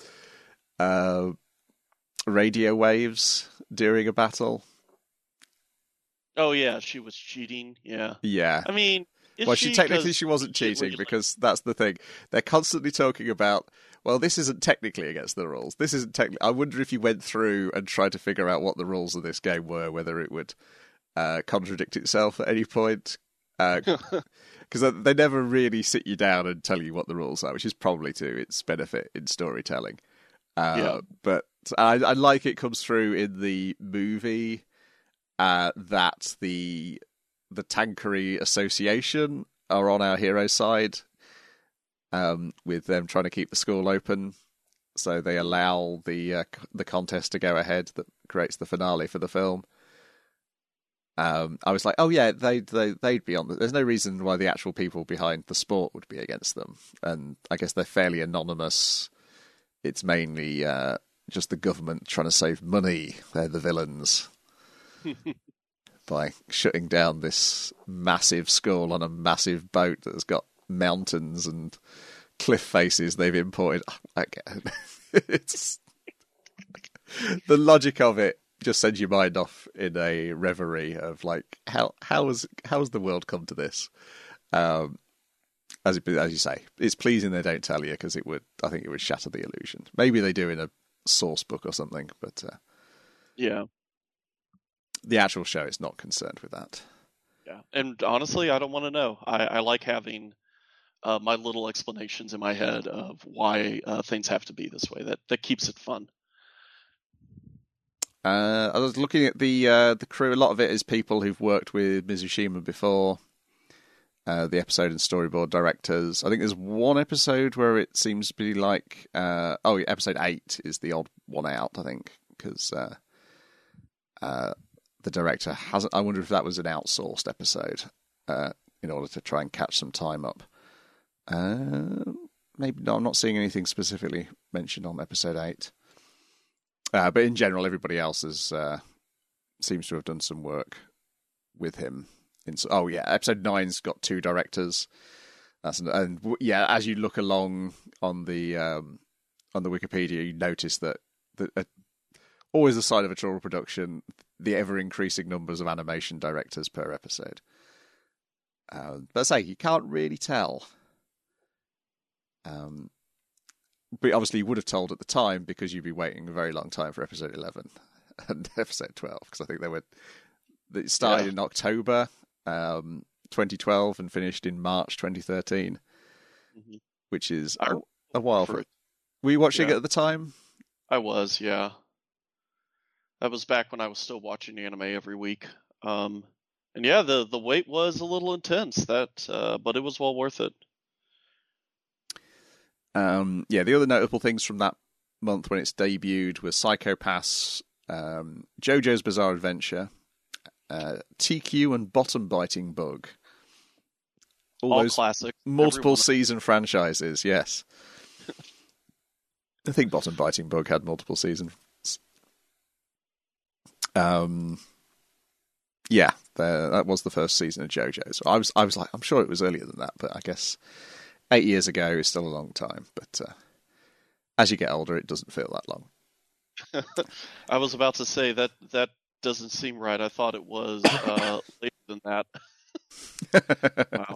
uh, radio waves during a battle. oh yeah, she was cheating. Yeah, Yeah. I mean, is Well, she, she technically 'cause she wasn't she cheating really- because that's the thing. They're constantly talking about, well, this isn't technically against the rules. This isn't technically. I wonder if you went through and tried to figure out what the rules of this game were, whether it would uh, contradict itself at any point. Because uh, they never really sit you down and tell you what the rules are, which is probably to its benefit in storytelling. Uh, Yeah. But I, I like it comes through in the movie uh, that the the Tankery Association are on our hero's side, um, with them trying to keep the school open, so they allow the uh, the contest to go ahead that creates the finale for the film. Um, I was like, oh yeah, they they they'd be on. The, there's no reason why the actual people behind the sport would be against them, and I guess they're fairly anonymous. It's mainly uh, just the government trying to save money. They're the villains. By shutting down this massive school on a massive boat that's got mountains and cliff faces they've imported. Again, it's the logic of it just sends your mind off in a reverie of like how how has how has the world come to this? Um, as it, as you say, it's pleasing they don't tell you because it would I think it would shatter the illusion. Maybe they do in a source book or something, but uh, yeah. The actual show is not concerned with that. Yeah, and honestly, I don't want to know. I, I like having uh, my little explanations in my head of why uh, things have to be this way. That that keeps it fun. Uh, I was looking at the uh, the crew. A lot of it is people who've worked with Mizushima before. Uh, the episode and storyboard directors. I think there's one episode where it seems to be like, uh, oh, yeah, episode eight is the odd one out. I think because. Uh, uh, The director hasn't. I wonder if that was an outsourced episode uh, in order to try and catch some time up. Uh, maybe no. I'm not seeing anything specifically mentioned on episode eight. Uh, but in general, everybody else has uh, seems to have done some work with him. In, oh yeah, episode nine's got two directors. That's and yeah. As you look along on the um, on the Wikipedia, you notice that that. Uh, always the side of a Chortle production, the ever-increasing numbers of animation directors per episode. Uh, but I say, you can't really tell. Um, but obviously you would have told at the time because you'd be waiting a very long time for episode eleven and episode twelve, because I think they were... It started yeah. in October um, twenty twelve and finished in March twenty thirteen, mm-hmm. which is a, a while for it. Were you watching yeah. it at the time? I was, yeah. That was back when I was still watching anime every week. Um, and yeah, the, the wait was a little intense, that, uh, but it was well worth it. Um, yeah, the other notable things from that month when it's debuted were Psycho Pass, um, JoJo's Bizarre Adventure, uh, T Q and Bottom Biting Bug. All, All those classic. Multiple Everyone... season franchises, yes. I think Bottom Biting Bug had multiple seasons. Um, yeah, the, that was the first season of JoJo. So I was, I was like, I'm sure it was earlier than that, but I guess eight years ago is still a long time. But uh, as you get older, it doesn't feel that long. I was about to say that that doesn't seem right. I thought it was uh, later than that. Wow.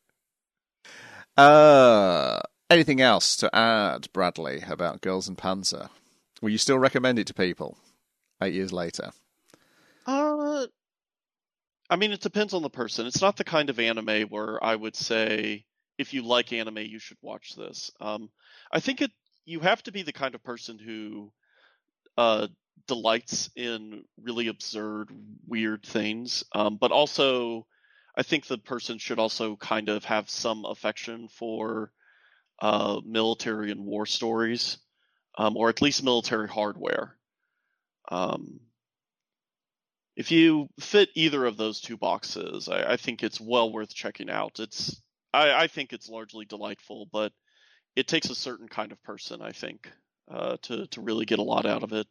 Uh, anything else to add, Bradley, about Girls and Panzer? Will you still recommend it to people eight years later? Uh, I mean, it depends on the person. It's not the kind of anime where I would say, if you like anime, you should watch this. Um, I think it. You have to be the kind of person who uh, delights in really absurd, weird things. Um, but also, I think the person should also kind of have some affection for uh, military and war stories, um, or at least military hardware. Um, if you fit either of those two boxes, I, I think it's well worth checking out. It's, I, I think it's largely delightful, but it takes a certain kind of person, I think, uh, to to really get a lot out of it.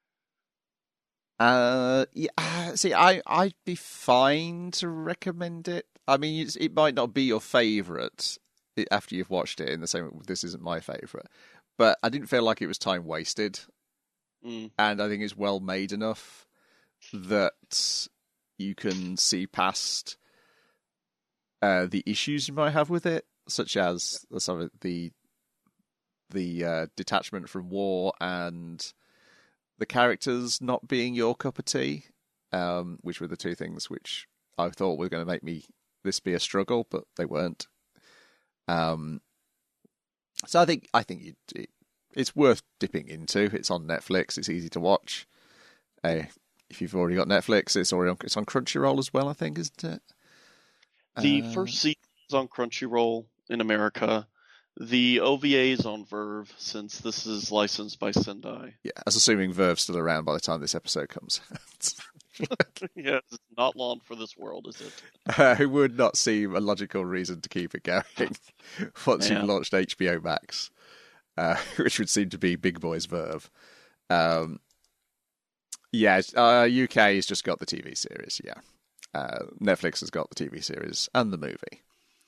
Uh, yeah. See, I I'd be fine to recommend it. I mean, it's, it might not be your favourite after you've watched it. In the same, this isn't my favourite, but I didn't feel like it was time wasted, mm. and I think it's well made enough that you can see past uh, the issues you might have with it, such as some of the the uh, detachment from war and the characters not being your cup of tea, um, which were the two things which I thought were going to make me this be a struggle, but they weren't. Um, so I think I think it, it, it's worth dipping into. It's on Netflix. It's easy to watch. Uh, if you've already got Netflix, it's already on, it's on Crunchyroll as well, I think, isn't it? The uh, first season is on Crunchyroll in America. The O V A is on Verve, since this is licensed by Sendai. Yeah, as assuming Verve's still around by the time this episode comes. Yeah, it's not long for this world, is it? Uh, it would not seem a logical reason to keep it going once Man. you've launched H B O Max, uh, which would seem to be Big Boy's Verve. Um, yeah, uh, U K has just got the T V series, yeah. Uh, Netflix has got the T V series and the movie.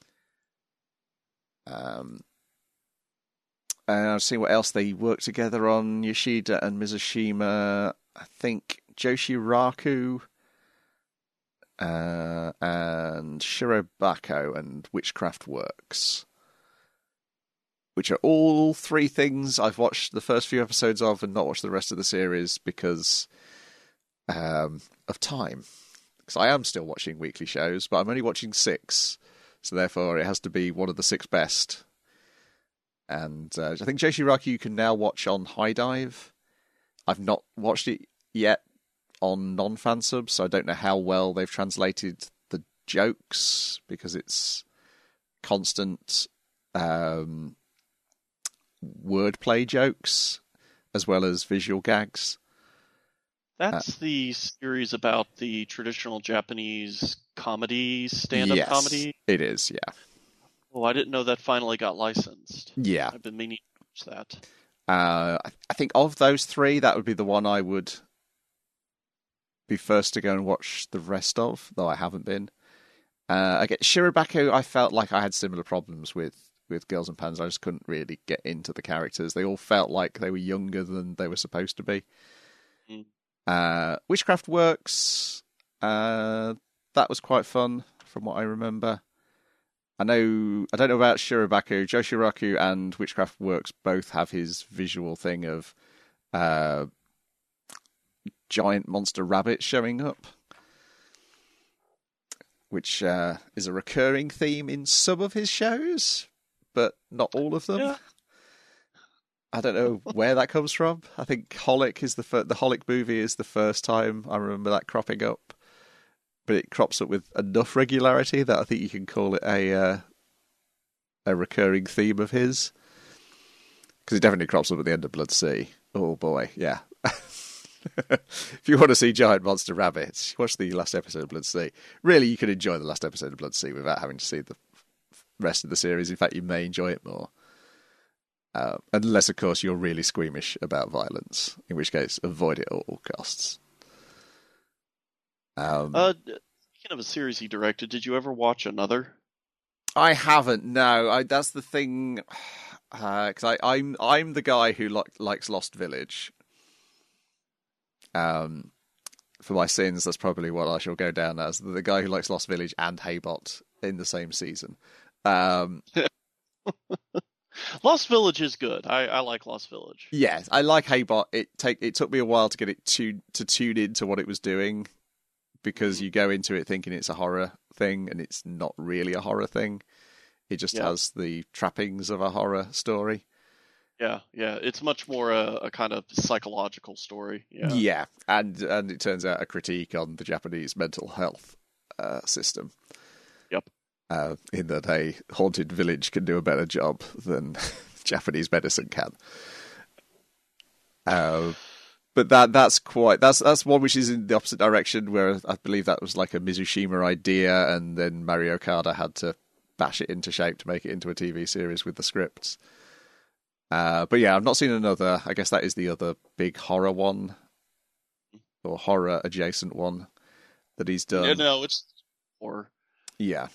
Um, and I've seen what else they worked together on. Yoshida and Mizushima, I think Joshi Raku, uh, and Shirobako and Witchcraft Works, which are all three things I've watched the first few episodes of and not watched the rest of the series because um, of time. Because I am still watching weekly shows, but I'm only watching six, so therefore it has to be one of the six best. And uh, I think Joshi Raku you can now watch on High Dive. I've not watched it yet on non-fan subs, so I don't know how well they've translated the jokes, because it's constant um, wordplay jokes as well as visual gags. That's uh, the series about the traditional Japanese comedy, stand-up yes, comedy? It is, yeah. Oh, I didn't know that finally got licensed. Yeah. I've been meaning to watch that. Uh, I think of those three, that would be the one I would be first to go and watch the rest of, though I haven't been. Uh, I get Shirobako, I felt like I had similar problems with, with Girls and Panzer. I just couldn't really get into the characters. They all felt like they were younger than they were supposed to be. Mm. Uh, Witchcraft Works, uh, that was quite fun from what I remember. I know, I don't know about Shirobako, Joshiraku and Witchcraft Works both have his visual thing of uh, giant monster rabbits showing up, which uh, is a recurring theme in some of his shows, but not all of them. Yeah. I don't know where that comes from. I think Holic is the fir- the Holic movie is the first time I remember that cropping up, but it crops up with enough regularity that I think you can call it a uh, a recurring theme of his, because it definitely crops up at the end of Blood Sea. Oh boy, yeah. If you want to see giant monster rabbits, watch the last episode of Blood Sea. Really, you can enjoy the last episode of Blood Sea without having to see the rest of the series. In fact, you may enjoy it more. Uh, unless, of course, you're really squeamish about violence, in which case, avoid it at all costs. Um, Uh, speaking of a series he directed, did you ever watch Another? I haven't. No, I, that's the thing. Because uh, I'm I'm the guy who li- likes Lost Village. Um, for my sins, that's probably what I shall go down as, the guy who likes Lost Village and Haybot in the same season. Um, Lost Village is good. I, I like Lost Village. Yes, I like Haybot. It take it took me a while to get it to to tune into what it was doing, because you go into it thinking it's a horror thing and it's not really a horror thing. It just Yeah. has the trappings of a horror story. Yeah, yeah. It's much more a, a kind of psychological story. Yeah. Yeah, and and it turns out a critique on the Japanese mental health uh, system. Yep. Uh, in that a haunted village can do a better job than Japanese medicine can. Uh, but that that's quite that's that's one which is in the opposite direction, where I believe that was like a Mizushima idea, and then Mario Okada had to bash it into shape to make it into a T V series with the scripts. Uh, but yeah, I've not seen Another. I guess that is the other big horror one, or horror adjacent one that he's done. Yeah, no, it's or Yeah.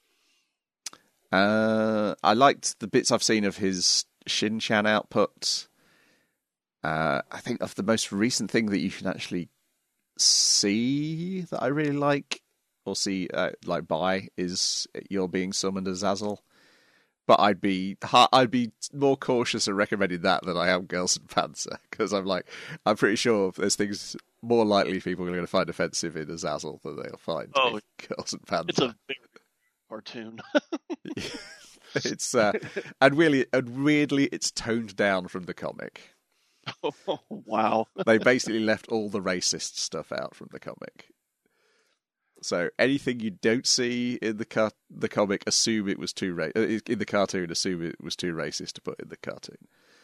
Uh, I liked the bits I've seen of his Shin-chan output. Uh, I think of the most recent thing that you can actually see that I really like, or see uh, like buy, is You're Being Summoned as Azazel. But I'd be I'd be more cautious in recommending that than I am Girls and Panzer, because I'm like I'm pretty sure there's things more likely people are going to find offensive in Azazel than they'll find Oh, in Girls and Panzer. it's a big cartoon. It's uh, and really and weirdly it's toned down from the comic. Oh, wow. They basically left all the racist stuff out from the comic. So anything you don't see in the car- the comic, assume it was too ra- in the cartoon. Assume it was too racist to put in the cartoon.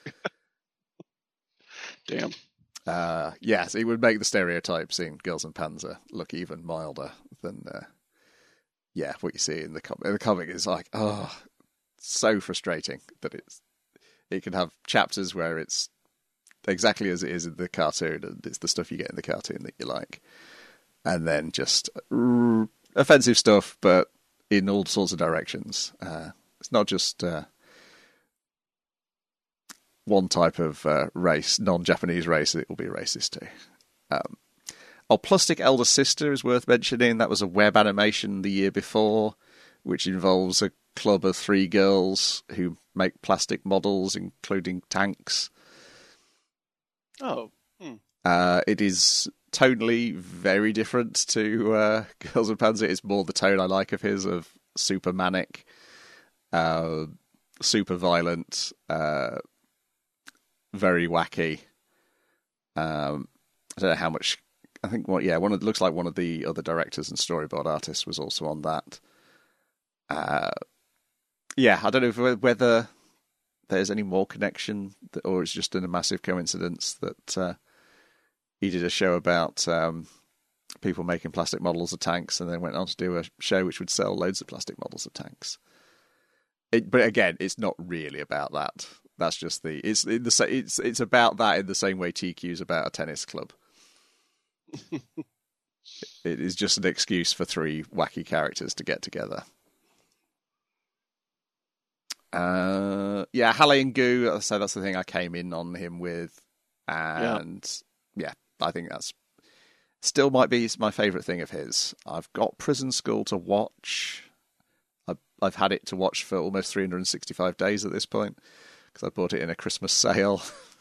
Damn. Uh, yes, it would make the stereotypes in Girls and Panzer look even milder than, uh, yeah, what you see in the comic. The comic is like, oh, so frustrating that it's it can have chapters where it's exactly as it is in the cartoon, and it's the stuff you get in the cartoon that you like. And then just r- offensive stuff, but in all sorts of directions. Uh, it's not just uh, one type of uh, race, non-Japanese race, it will be racist too. Um, Our Plastic Elder Sister is worth mentioning. That was a web animation the year before, which involves a club of three girls who make plastic models, including tanks. Oh. Hmm. Uh, it is tonally very different to uh, Girls and Panzer. It's more the tone I like of his, of super manic, uh, super violent, uh, very wacky. Um, I don't know how much... I think what yeah, one of, looks like one of the other directors and storyboard artists was also on that. Uh, yeah, I don't know if, whether there's any more connection, or it's just a massive coincidence that uh, he did a show about um, people making plastic models of tanks, and then went on to do a show which would sell loads of plastic models of tanks. It, but again, it's not really about that. That's just the it's in the it's it's about that in the same way T Q's about a tennis club. It is just an excuse for three wacky characters to get together. Uh, yeah, Halle and Goo, so that's the thing I came in on him with. And yeah, yeah I think that's still might be my favourite thing of his. I've got Prison School to watch. I've, I've had it to watch for almost three hundred sixty-five days at this point, because I bought it in a Christmas sale.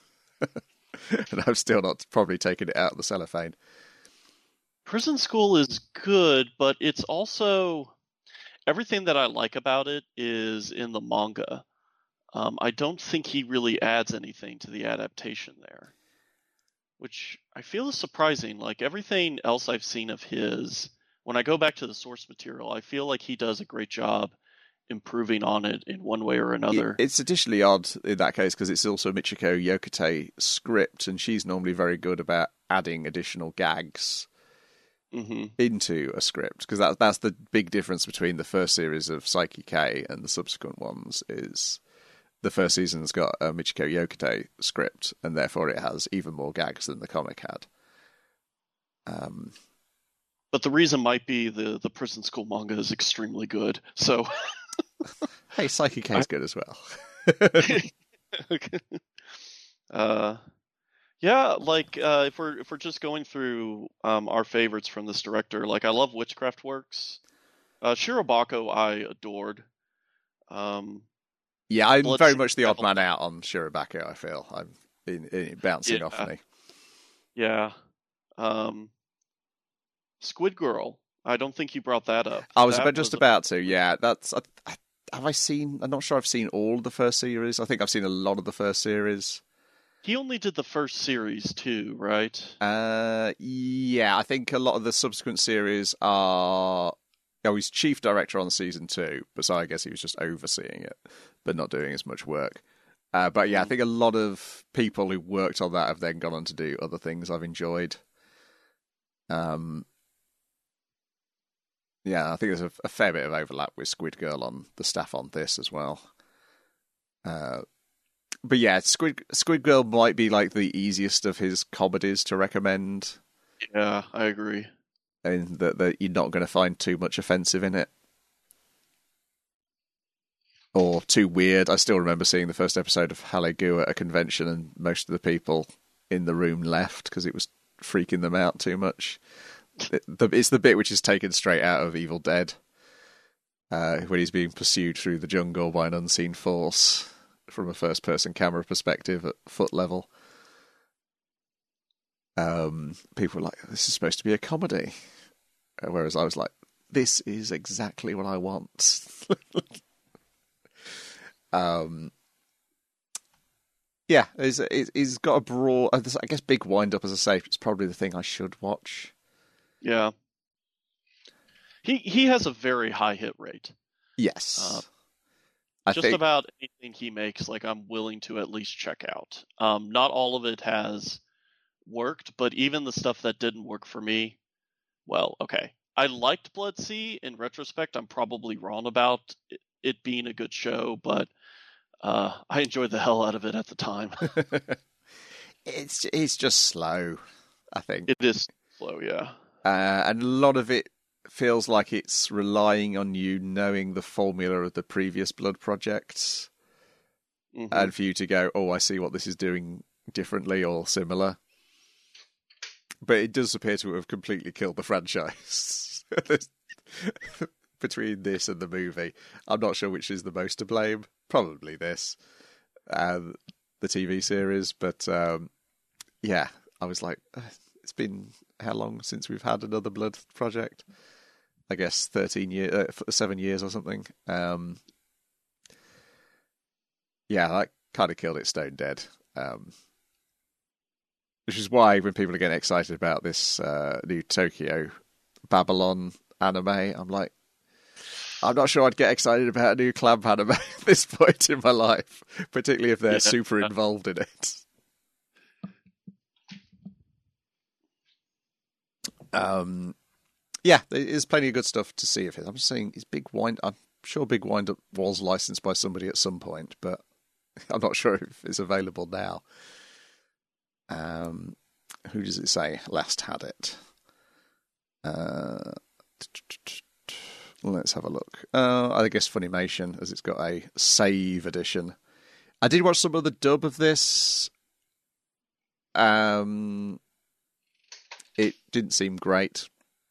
And I've still not probably taken it out of the cellophane. Prison School is good, but it's also... Everything that I like about it is in the manga. Um, I don't think he really adds anything to the adaptation there, which I feel is surprising. Like, everything else I've seen of his, when I go back to the source material, I feel like he does a great job improving on it in one way or another. It's additionally odd in that case because it's also Michiko Yokotei script, and she's normally very good about adding additional gags mm-hmm. into a script, because that, that's the big difference between the first series of Psyche K and the subsequent ones. Is the first season's got a Michiko Yokotei script, and therefore it has even more gags than the comic had. Um, but the reason might be the the Prison School manga is extremely good, so... Hey, Psyche K is good as well. Okay. Uh, yeah, like uh, if we're if we're just going through um, our favorites from this director, like I love Witchcraft Works. Uh, Shirobako I adored. Um, yeah, I'm Blood very Sea much the odd Devil. man out on Shirobako. I feel I'm in, in, bouncing Yeah. off me. Yeah. Um, Squid Girl. I don't think you brought that up. I was That about, just a- about to. Yeah, that's. I, I, have I seen? I'm not sure. I've seen all of the first series. I think I've seen a lot of the first series. He only did the first series too, right? Uh, yeah, I think a lot of the subsequent series are. Oh, he's chief director on season two, but so I guess he was just overseeing it, but not doing as much work. Uh, but yeah, I think a lot of people who worked on that have then gone on to do other things I've enjoyed. Um, yeah, I think there's a, a fair bit of overlap with Squid Girl on the staff on this as well. Uh, but yeah, Squid Squid Girl might be like the easiest of his comedies to recommend. Yeah, I agree. And that, that you're not going to find too much offensive in it. Or too weird. I still remember seeing the first episode of Halle Goo at a convention, and most of the people in the room left because it was freaking them out too much. It, the, it's the bit which is taken straight out of Evil Dead, uh, when he's being pursued through the jungle by an unseen force from a first-person camera perspective at foot level. Um, people were like, this is supposed to be a comedy. Whereas I was like, this is exactly what I want. um, yeah, he's, he's got a broad, I guess big wind-up, as I say, it's probably the thing I should watch. Yeah. He he has a very high hit rate. Yes. Uh, I Just think, about anything he makes, like I'm willing to at least check out. Um, not all of it has worked, but even the stuff that didn't work for me, well, okay. I liked Blood Sea. In retrospect, I'm probably wrong about it, it being a good show, but uh, I enjoyed the hell out of it at the time. it's it's just slow, I think. It is slow, yeah. Uh, and a lot of it feels like it's relying on you knowing the formula of the previous Blood projects, mm-hmm. and for you to go, oh, I see what this is doing differently or similar. But it does appear to have completely killed the franchise. Between this and the movie, I'm not sure which is the most to blame. Probably this, and the T V series. But um, yeah, I was like, it's been how long since we've had another Blood project? I guess thirteen years, uh, seven years or something. Um, yeah, that kind of killed it stone dead. Um, which is why when people are getting excited about this uh, new Tokyo Babylon anime, I'm like, I'm not sure I'd get excited about a new Clamp anime at this point in my life, particularly if they're yeah. super involved in it. Um, yeah, there's plenty of good stuff to see of it. I'm just saying, is Big Wind. I'm sure Big Wind Up was licensed by somebody at some point, but I'm not sure if it's available now. Um, who does it say last had it? Uh, let's have a look. Uh, I guess Funimation, as it's got a save edition. I did watch some of the dub of this. Um, it didn't seem great.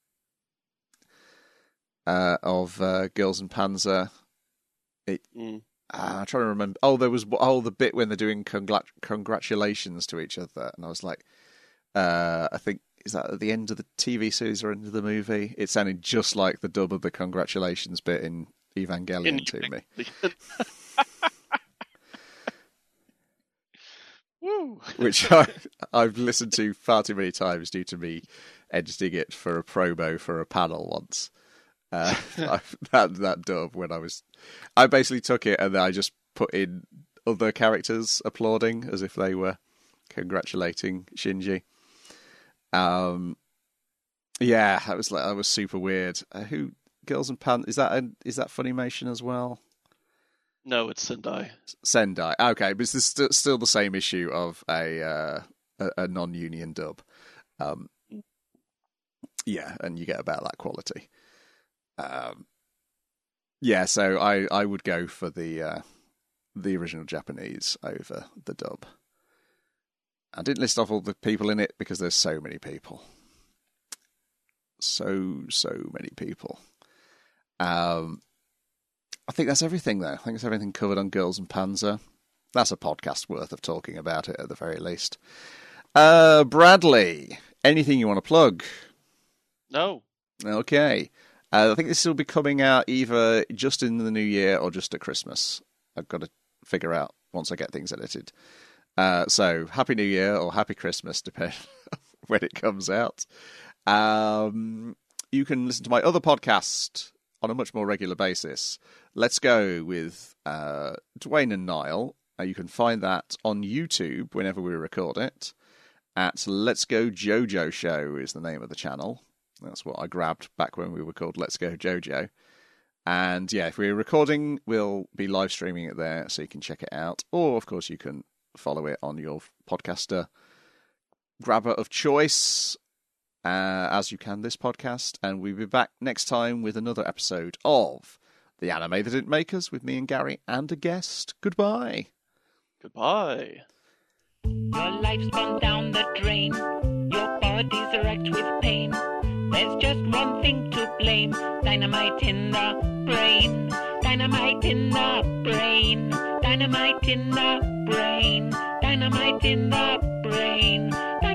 Uh, of uh, Girls and Panzer. It. Mm. Uh, I'm trying to remember. Oh, there was oh the bit when they're doing congr- congratulations to each other, and I was like, uh, I think is that at the end of the T V series or end of the movie? It sounded just like the dub of the congratulations bit in Evangelion in to me. Woo. Which I, I've listened to far too many times due to me editing it for a promo for a panel once. Uh, I, that that dub when I was, I basically took it and then I just put in other characters applauding as if they were congratulating Shinji. Um, yeah, that was like that was super weird. Uh, who Girls and Pan is that? A, is that Funimation as well? No, it's Sendai. Sendai. Okay, but it's st- still the same issue of a uh, a, a non-union dub. Um, yeah, and you get about that quality. Um, yeah, so I, I would go for the uh, the original Japanese over the dub. I didn't list off all the people in it because there's so many people. So, so many people. Um, I think that's everything, though. I think that's everything covered on Girls and Panzer. That's a podcast worth of talking about it, at the very least. Uh, Bradley, anything you want to plug? No. Okay. Uh, I think this will be coming out either just in the new year or just at Christmas. I've got to figure out once I get things edited. Uh, so, Happy New Year or Happy Christmas, depending when it comes out. Um, you can listen to my other podcast on a much more regular basis. Let's Go with uh, Dwayne and Niall. Uh, you can find that on YouTube whenever we record it. At Let's Go JoJo Show is the name of the channel. That's what I grabbed back when we were called Let's Go JoJo. And yeah, if we're recording, we'll be live streaming it there so you can check it out. Or, of course, you can follow it on your podcaster grabber of choice, uh, as you can this podcast. And we'll be back next time with another episode of The Anime That Didn't Make Us with me and Gary and a guest. Goodbye. Goodbye. Your life's gone down the drain. Your body's wrecked with pain. There's just one thing to blame. Dynamite in the brain. Dynamite in the brain. Dynamite in the brain. Dynamite in the brain. Dynamite